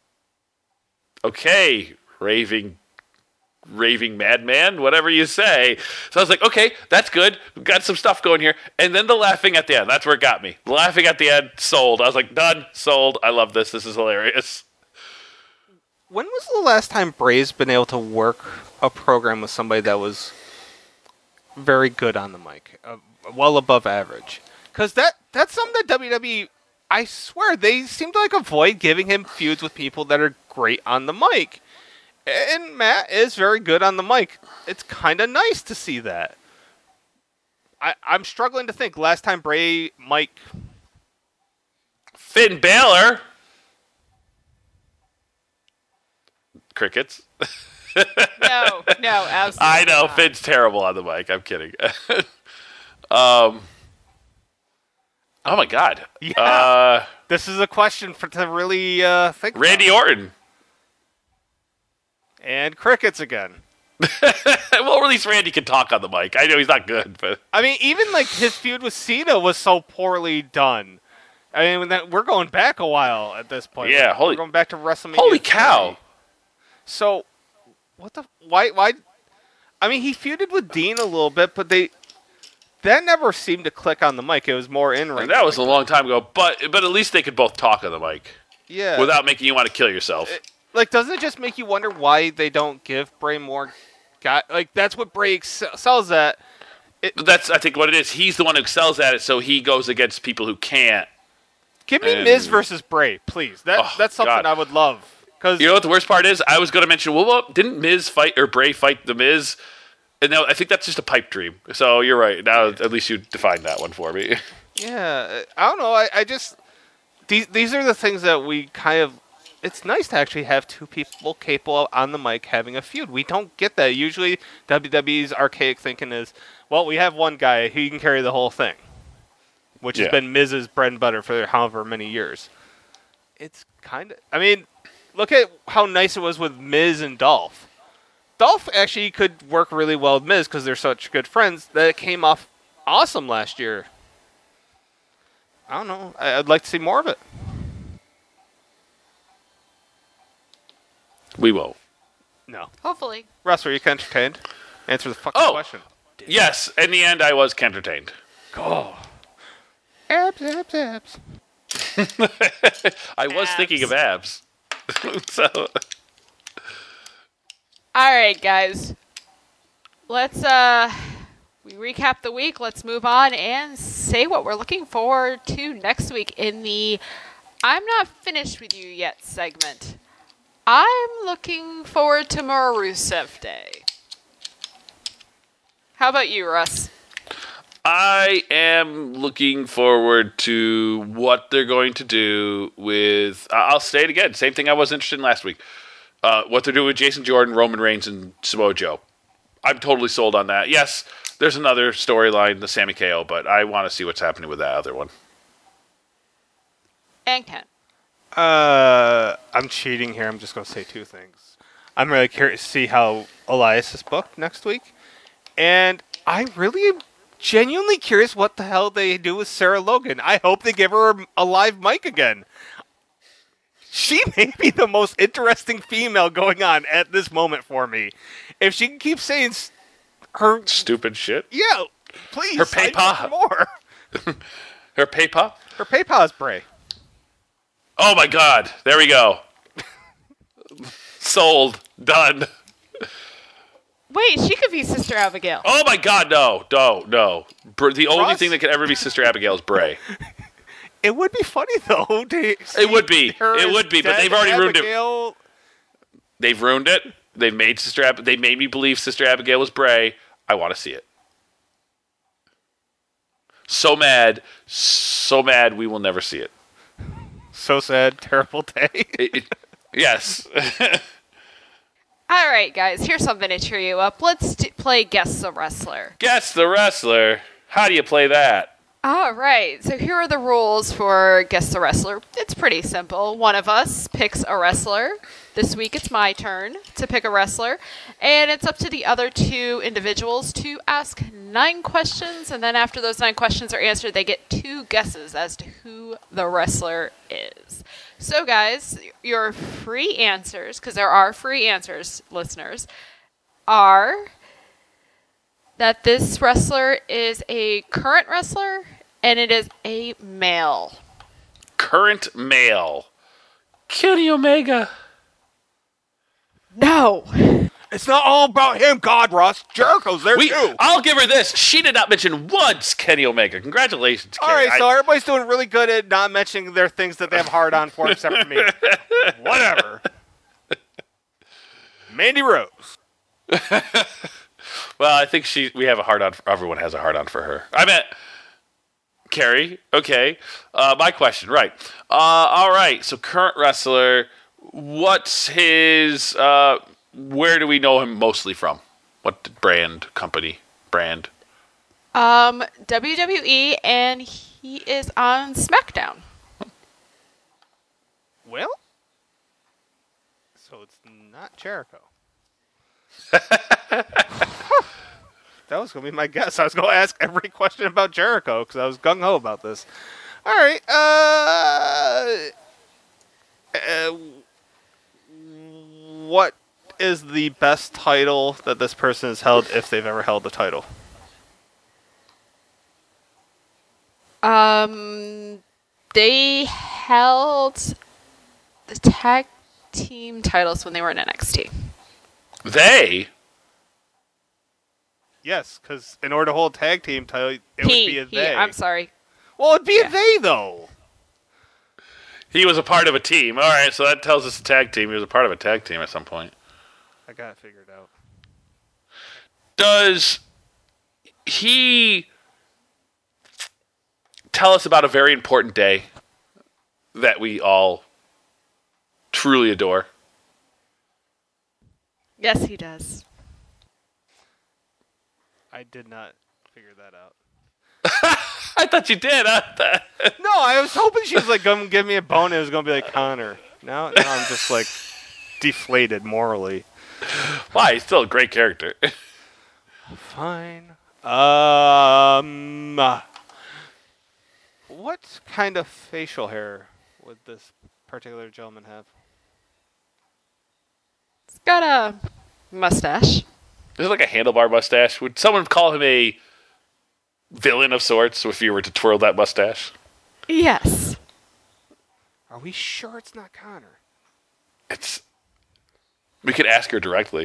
Speaker 2: okay, raving madman, whatever you say. So I was like, okay, that's good. We've got some stuff going here. And then the laughing at the end. That's where it got me. The laughing at the end, sold. I was like, done, sold. I love this. This is hilarious.
Speaker 3: When was the last time Bray's been able to work a program with somebody that was very good on the mic, well above average. Because that's something that WWE, I swear, they seem to like avoid giving him feuds with people that are great on the mic. And Matt is very good on the mic. It's kind of nice to see that. I'm struggling to think last time Bray Mike.
Speaker 2: Finn Balor. Crickets.
Speaker 1: No, absolutely.
Speaker 2: I know
Speaker 1: not.
Speaker 2: Finn's terrible on the mic. I'm kidding. Oh my God.
Speaker 3: Yeah. This is a question to really think
Speaker 2: Randy
Speaker 3: about.
Speaker 2: Orton.
Speaker 3: And crickets again.
Speaker 2: Well, at least Randy can talk on the mic. I know he's not good, but
Speaker 3: I mean, even like his feud with Cena was so poorly done. I mean, we're going back a while at this point.
Speaker 2: Yeah,
Speaker 3: we're going back to WrestleMania.
Speaker 2: Holy cow!
Speaker 3: 30. So, what the? Why? I mean, he feuded with Dean a little bit, but that never seemed to click on the mic. It was more in ring.
Speaker 2: That was a long time ago, but at least they could both talk on the mic.
Speaker 3: Yeah.
Speaker 2: Without making you want to kill yourself.
Speaker 3: Doesn't it just make you wonder why they don't give Bray more? That's what Bray excels at.
Speaker 2: That's, I think, what it is. He's the one who excels at it, so he goes against people who can't.
Speaker 3: Give me Miz versus Bray, please. That's something
Speaker 2: God.
Speaker 3: I would love. Cause
Speaker 2: You know what the worst part is? I was going to mention, well, didn't Miz fight or Bray fight the Miz? And now I think that's just a pipe dream. So you're right. Now at least you defined that one for me.
Speaker 3: Yeah, I don't know. I just these are the things that we kind of. It's nice to actually have two people capable on the mic having a feud. We don't get that. Usually, WWE's archaic thinking is, well, we have one guy who can carry the whole thing, which has been Miz's bread and butter for however many years. It's kind of. I mean, look at how nice it was with Miz and Dolph. Dolph actually could work really well with Miz because they're such good friends that it came off awesome last year. I don't know. I'd like to see more of it.
Speaker 2: We won't.
Speaker 3: No.
Speaker 1: Hopefully.
Speaker 3: Russ, were you entertained? Answer the fucking question.
Speaker 2: Yes, in the end, I was entertained.
Speaker 3: Oh. Abs.
Speaker 2: I was thinking of abs. So,
Speaker 1: All right, guys. Let's we recap the week. Let's move on and say what we're looking forward to next week in the I'm Not Finished With You Yet segment. I'm looking forward to more Rusev Day. How about you, Russ?
Speaker 2: I am looking forward to what they're going to do with... I'll say it again. Same thing I was interested in last week. What they're doing with Jason Jordan, Roman Reigns, and Samoa Joe. I'm totally sold on that. Yes, there's another storyline, the Sami KO, but I want to see what's happening with that other one.
Speaker 1: And Ken.
Speaker 3: I'm cheating here. I'm just going to say two things. I'm really curious to see how Elias is booked next week. And I really am genuinely curious what the hell they do with Sarah Logan. I hope they give her a live mic again. She may be the most interesting female going on at this moment for me. If she can keep saying her...
Speaker 2: Stupid shit.
Speaker 3: Yeah, please.
Speaker 2: Her PayPal.
Speaker 3: More.
Speaker 2: Her PayPal?
Speaker 3: Her PayPal is Bray.
Speaker 2: Oh my God. There we go. Sold. Done.
Speaker 1: Wait, she could be Sister Abigail.
Speaker 2: Oh my God, no. The only
Speaker 3: Russ?
Speaker 2: thing that could ever be Sister Abigail is Bray.
Speaker 3: It would be funny, though.
Speaker 2: It would be, but they've already ruined it. They've ruined it. They've made They made me believe Sister Abigail was Bray. I want to see it. So mad we will never see it.
Speaker 3: So sad, terrible day.
Speaker 2: Yes.
Speaker 1: All right, guys, here's something to cheer you up. Let's play Guess the Wrestler.
Speaker 2: Guess the Wrestler. How do you play that?
Speaker 1: All right, so here are the rules for Guess the Wrestler. It's pretty simple. One of us picks a wrestler. This week it's my turn to pick a wrestler. And it's up to the other two individuals to ask 9 questions. And then after those 9 questions are answered, they get 2 guesses as to who the wrestler is. So, guys, your free answers, because there are free answers, listeners, are that this wrestler is a current wrestler and it is a male.
Speaker 2: Current male. Kenny Omega.
Speaker 1: No.
Speaker 3: It's not all about him, God, Russ. Jericho's there too.
Speaker 2: I'll give her this. She did not mention once Kenny Omega. Congratulations,
Speaker 3: All
Speaker 2: Carrie.
Speaker 3: right, so everybody's doing really good at not mentioning their things that they have hard on for, except for me. Whatever. Mandy Rose.
Speaker 2: Well, I think we have a hard on. Everyone has a hard on for her. I meant Carrie. Okay. My question. Right. All right. So current wrestler. What's his? Where do we know him mostly from? What brand? Company? Brand?
Speaker 1: WWE, and he is on SmackDown.
Speaker 3: Well, so it's not Jericho. That was going to be my guess. I was going to ask every question about Jericho because I was gung-ho about this. All right. What is the best title that this person has held if they've ever held the title?
Speaker 1: They held the tag team titles when they were in NXT.
Speaker 2: They?
Speaker 3: Yes, because in order to hold tag team title, it would be a they.
Speaker 1: I'm sorry.
Speaker 3: Well, it'd be a they, though.
Speaker 2: He was a part of a team. All right, so that tells us a tag team. He was a part of a tag team at some point.
Speaker 3: I got it figured out.
Speaker 2: Does he tell us about a very important day that we all truly adore?
Speaker 1: Yes, he does.
Speaker 3: I did not figure that out.
Speaker 2: I thought you did.
Speaker 3: No, I was hoping she was like going to give me a bone. It was going to be like Connor. Now I'm just like deflated morally.
Speaker 2: Why? He's still a great character.
Speaker 3: Fine. What kind of facial hair would this particular gentleman have?
Speaker 1: He's got a mustache.
Speaker 2: Is it like a handlebar mustache? Would someone call him a villain of sorts if you were to twirl that mustache?
Speaker 1: Yes.
Speaker 3: Are we sure it's not Connor?
Speaker 2: We could ask her directly.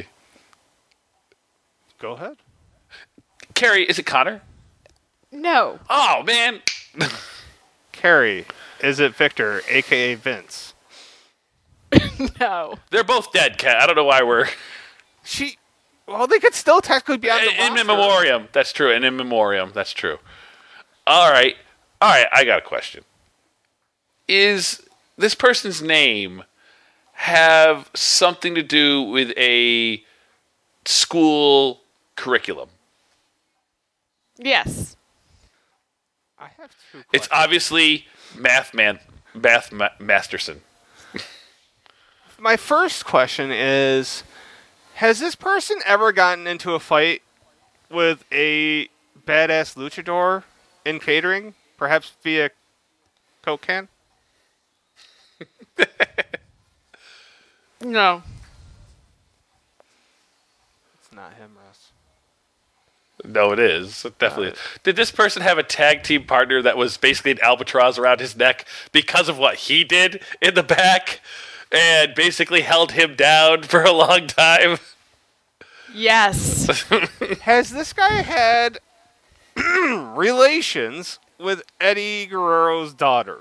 Speaker 3: Go ahead.
Speaker 2: Carrie, is it Connor?
Speaker 1: No.
Speaker 2: Oh, man.
Speaker 3: Carrie, is it Victor, a.k.a. Vince?
Speaker 1: No.
Speaker 2: They're both dead, Kat. I don't know why we're...
Speaker 3: Well, they could still technically be on the roster.
Speaker 2: In memoriam. That's true. And in memoriam. That's true. All right. I got a question. Is this person's name have something to do with a school curriculum?
Speaker 1: Yes.
Speaker 3: I have two questions.
Speaker 2: It's obviously Masterson.
Speaker 3: My first question is, has this person ever gotten into a fight with a badass luchador in catering? Perhaps via Coke can?
Speaker 1: No.
Speaker 3: It's not him, Russ.
Speaker 2: No, it is. It definitely is. Did this person have a tag team partner that was basically an albatross around his neck because of what he did in the back and basically held him down for a long time?
Speaker 1: Yes.
Speaker 3: Has this guy had relations with Eddie Guerrero's daughter?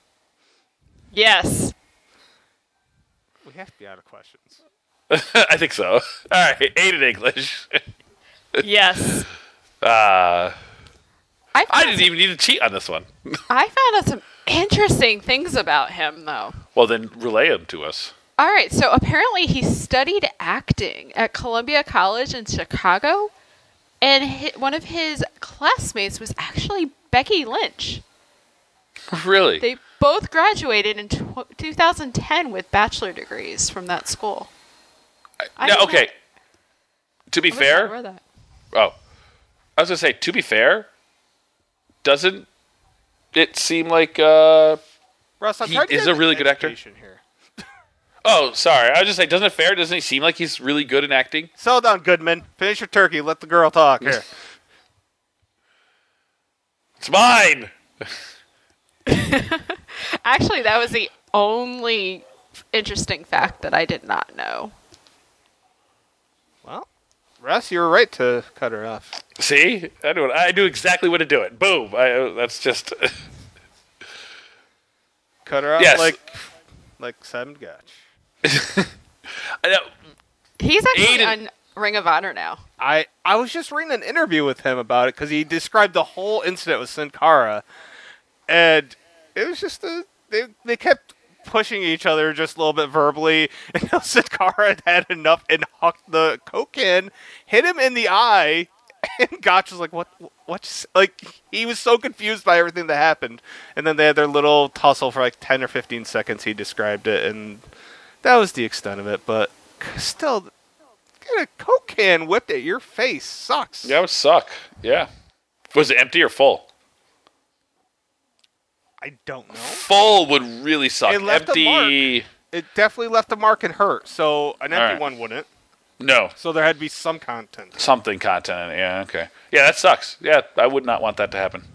Speaker 1: Yes.
Speaker 3: We have to be out of questions.
Speaker 2: I think so. All right, 8 in English.
Speaker 1: Yes.
Speaker 2: I didn't even need to cheat on this one.
Speaker 1: I found out some interesting things about him, though.
Speaker 2: Well, then relay them to us.
Speaker 1: All right, so apparently he studied acting at Columbia College in Chicago, and one of his classmates was actually Becky Lynch.
Speaker 2: Really?
Speaker 1: They both graduated in 2010 with bachelor degrees from that school.
Speaker 2: Okay. To be fair, I was gonna say, to be fair, doesn't it seem like
Speaker 3: Russ,
Speaker 2: he is a really good actor?
Speaker 3: Here.
Speaker 2: Oh, sorry. I was just saying, doesn't he seem like he's really good in acting?
Speaker 3: Settle down, Goodman. Finish your turkey. Let the girl talk. Here.
Speaker 2: It's mine.
Speaker 1: Actually, that was the only interesting fact that I did not know.
Speaker 3: Russ, you were right to cut her off.
Speaker 2: See? I knew exactly when to do it. Boom. That's just...
Speaker 3: Cut her off
Speaker 2: Yes.
Speaker 3: like Simon Gotch.
Speaker 2: I know.
Speaker 1: He's actually
Speaker 2: Aiden-
Speaker 1: on Ring of Honor now.
Speaker 3: I was just reading an interview with him about it because he described the whole incident with Sin Cara, and it was just they kept pushing each other just a little bit verbally until Sin Cara had enough and hucked the Coke can, hit him in the eye, and Gotch was like, "What?" Like he was so confused by everything that happened, and then they had their little tussle for like 10 or 15 seconds. He described it, and that was the extent of it. But still, get a Coke can whipped at your face sucks.
Speaker 2: That would suck. Yeah. Was it empty or full?
Speaker 3: I don't know.
Speaker 2: Full would really suck.
Speaker 3: It left a
Speaker 2: Empty...
Speaker 3: It definitely left a mark and hurt. So an empty
Speaker 2: Alright.
Speaker 3: one wouldn't.
Speaker 2: No.
Speaker 3: So there had to be some content.
Speaker 2: Something content in it. Yeah, okay. Yeah, that sucks. Yeah, I would not want that to happen.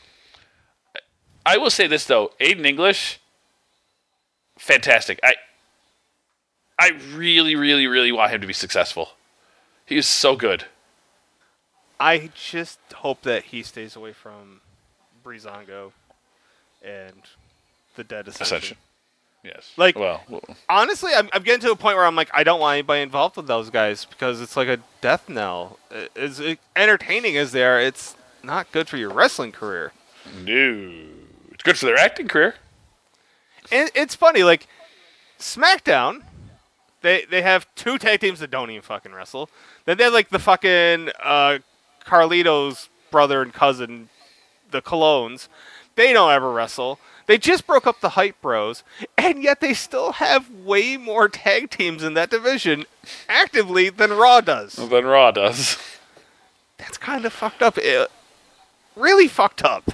Speaker 2: I will say this, though. Aiden English, fantastic. I really, really, really want him to be successful. He is so good.
Speaker 3: I just hope that he stays away from Breezango and the Dead Ascension.
Speaker 2: Ascension. Yes.
Speaker 3: Like-
Speaker 2: well,
Speaker 3: Honestly, I'm getting to a point where I'm like, I don't want anybody involved with those guys because it's like a death knell. As entertaining as they are, it's not good for your wrestling career.
Speaker 2: no. It's good for their acting career.
Speaker 3: And it's funny, like SmackDown, they have two tag teams that don't even fucking wrestle. Then they have like the fucking Carlito's brother and cousin, the Colognes. They don't ever wrestle. They just broke up the Hype Bros, and yet they still have way more tag teams in that division actively than Raw does.
Speaker 2: Than Raw does.
Speaker 3: That's kind of fucked up. Really fucked up.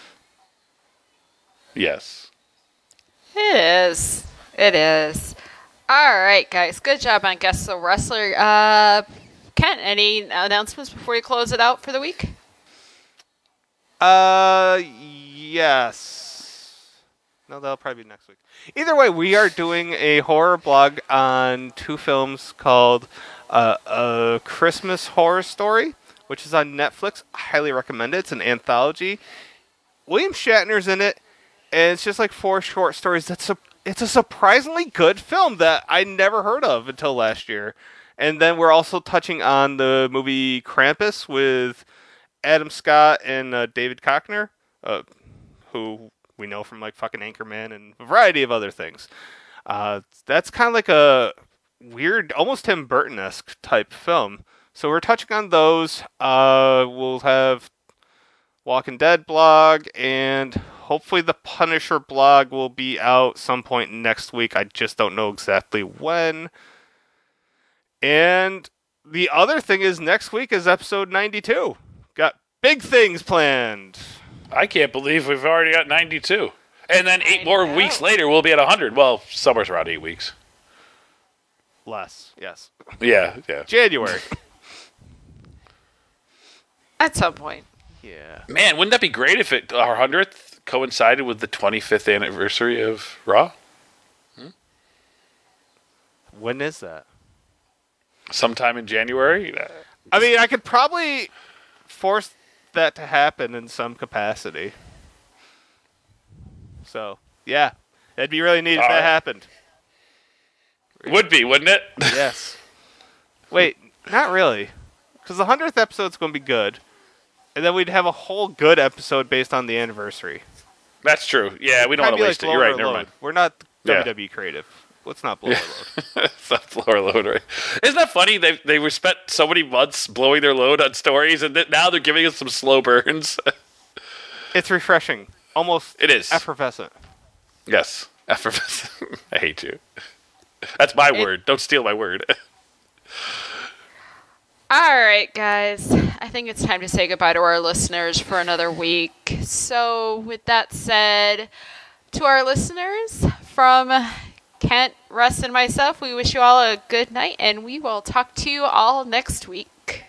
Speaker 2: Yes.
Speaker 1: It is. It is. All right, guys. Good job on Guess the Wrestler. Kent, any announcements before you close it out for the week?
Speaker 3: Yes. No, that'll probably be next week. Either way, we are doing a horror blog on two films called A Christmas Horror Story, which is on Netflix. I highly recommend it. It's an anthology. William Shatner's in it, and it's just like 4 short stories. It's a surprisingly good film that I never heard of until last year. And then we're also touching on the movie Krampus with Adam Scott and David Koechner, who we know from like fucking Anchorman and a variety of other things. That's kind of like a weird, almost Tim Burton-esque type film. So we're touching on those. We'll have Walking Dead blog, and hopefully the Punisher blog will be out some point next week. I just don't know exactly when. And the other thing is next week is episode 92. Got big things planned.
Speaker 2: I can't believe we've already got 92. And then 8
Speaker 1: I
Speaker 2: more
Speaker 1: know.
Speaker 2: weeks later, we'll be at 100. Well, somewhere's around 8 weeks.
Speaker 3: Less, yes.
Speaker 2: Yeah.
Speaker 3: January.
Speaker 1: At some point.
Speaker 3: Yeah.
Speaker 2: Man, wouldn't that be great if our 100th coincided with the 25th anniversary of Raw?
Speaker 3: When is that?
Speaker 2: Sometime in January?
Speaker 3: I mean, I could probably force that to happen in some capacity. So, yeah. It'd be really neat if that
Speaker 2: Alright.
Speaker 3: happened.
Speaker 2: Would be, wouldn't it?
Speaker 3: Yes. Wait, not really. Because the 100th episode's going to be good. And then we'd have a whole good episode based on the anniversry.
Speaker 2: That's true. Yeah, we don't want to waste it. You're right, never mind.
Speaker 3: We're not
Speaker 2: Yeah.
Speaker 3: WWE creative. Let's not blow our load.
Speaker 2: It's not blow our load, right? Isn't that funny? They were spent so many months blowing their load on stories, and now they're giving us some slow burns.
Speaker 3: It's refreshing. Almost
Speaker 2: It is.
Speaker 3: effervescent.
Speaker 2: Yes. Effervescent. I hate you. That's my word. Don't steal my word.
Speaker 1: All right, guys. I think it's time to say goodbye to our listeners for another week. So, with that said, to our listeners, from Kent, Russ, and myself, we wish you all a good night, and we will talk to you all next week.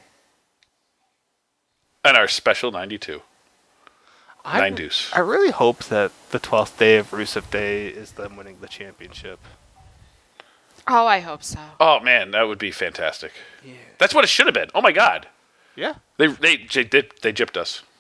Speaker 2: And our special 92.
Speaker 3: I
Speaker 2: 9 deuce.
Speaker 3: I really hope that the 12th day of Rusev Day is them winning the championship.
Speaker 1: Oh, I hope so.
Speaker 2: Oh man, that would be fantastic.
Speaker 3: Yeah.
Speaker 2: That's what it should have been. Oh my god,
Speaker 3: Yeah.
Speaker 2: they gypped us.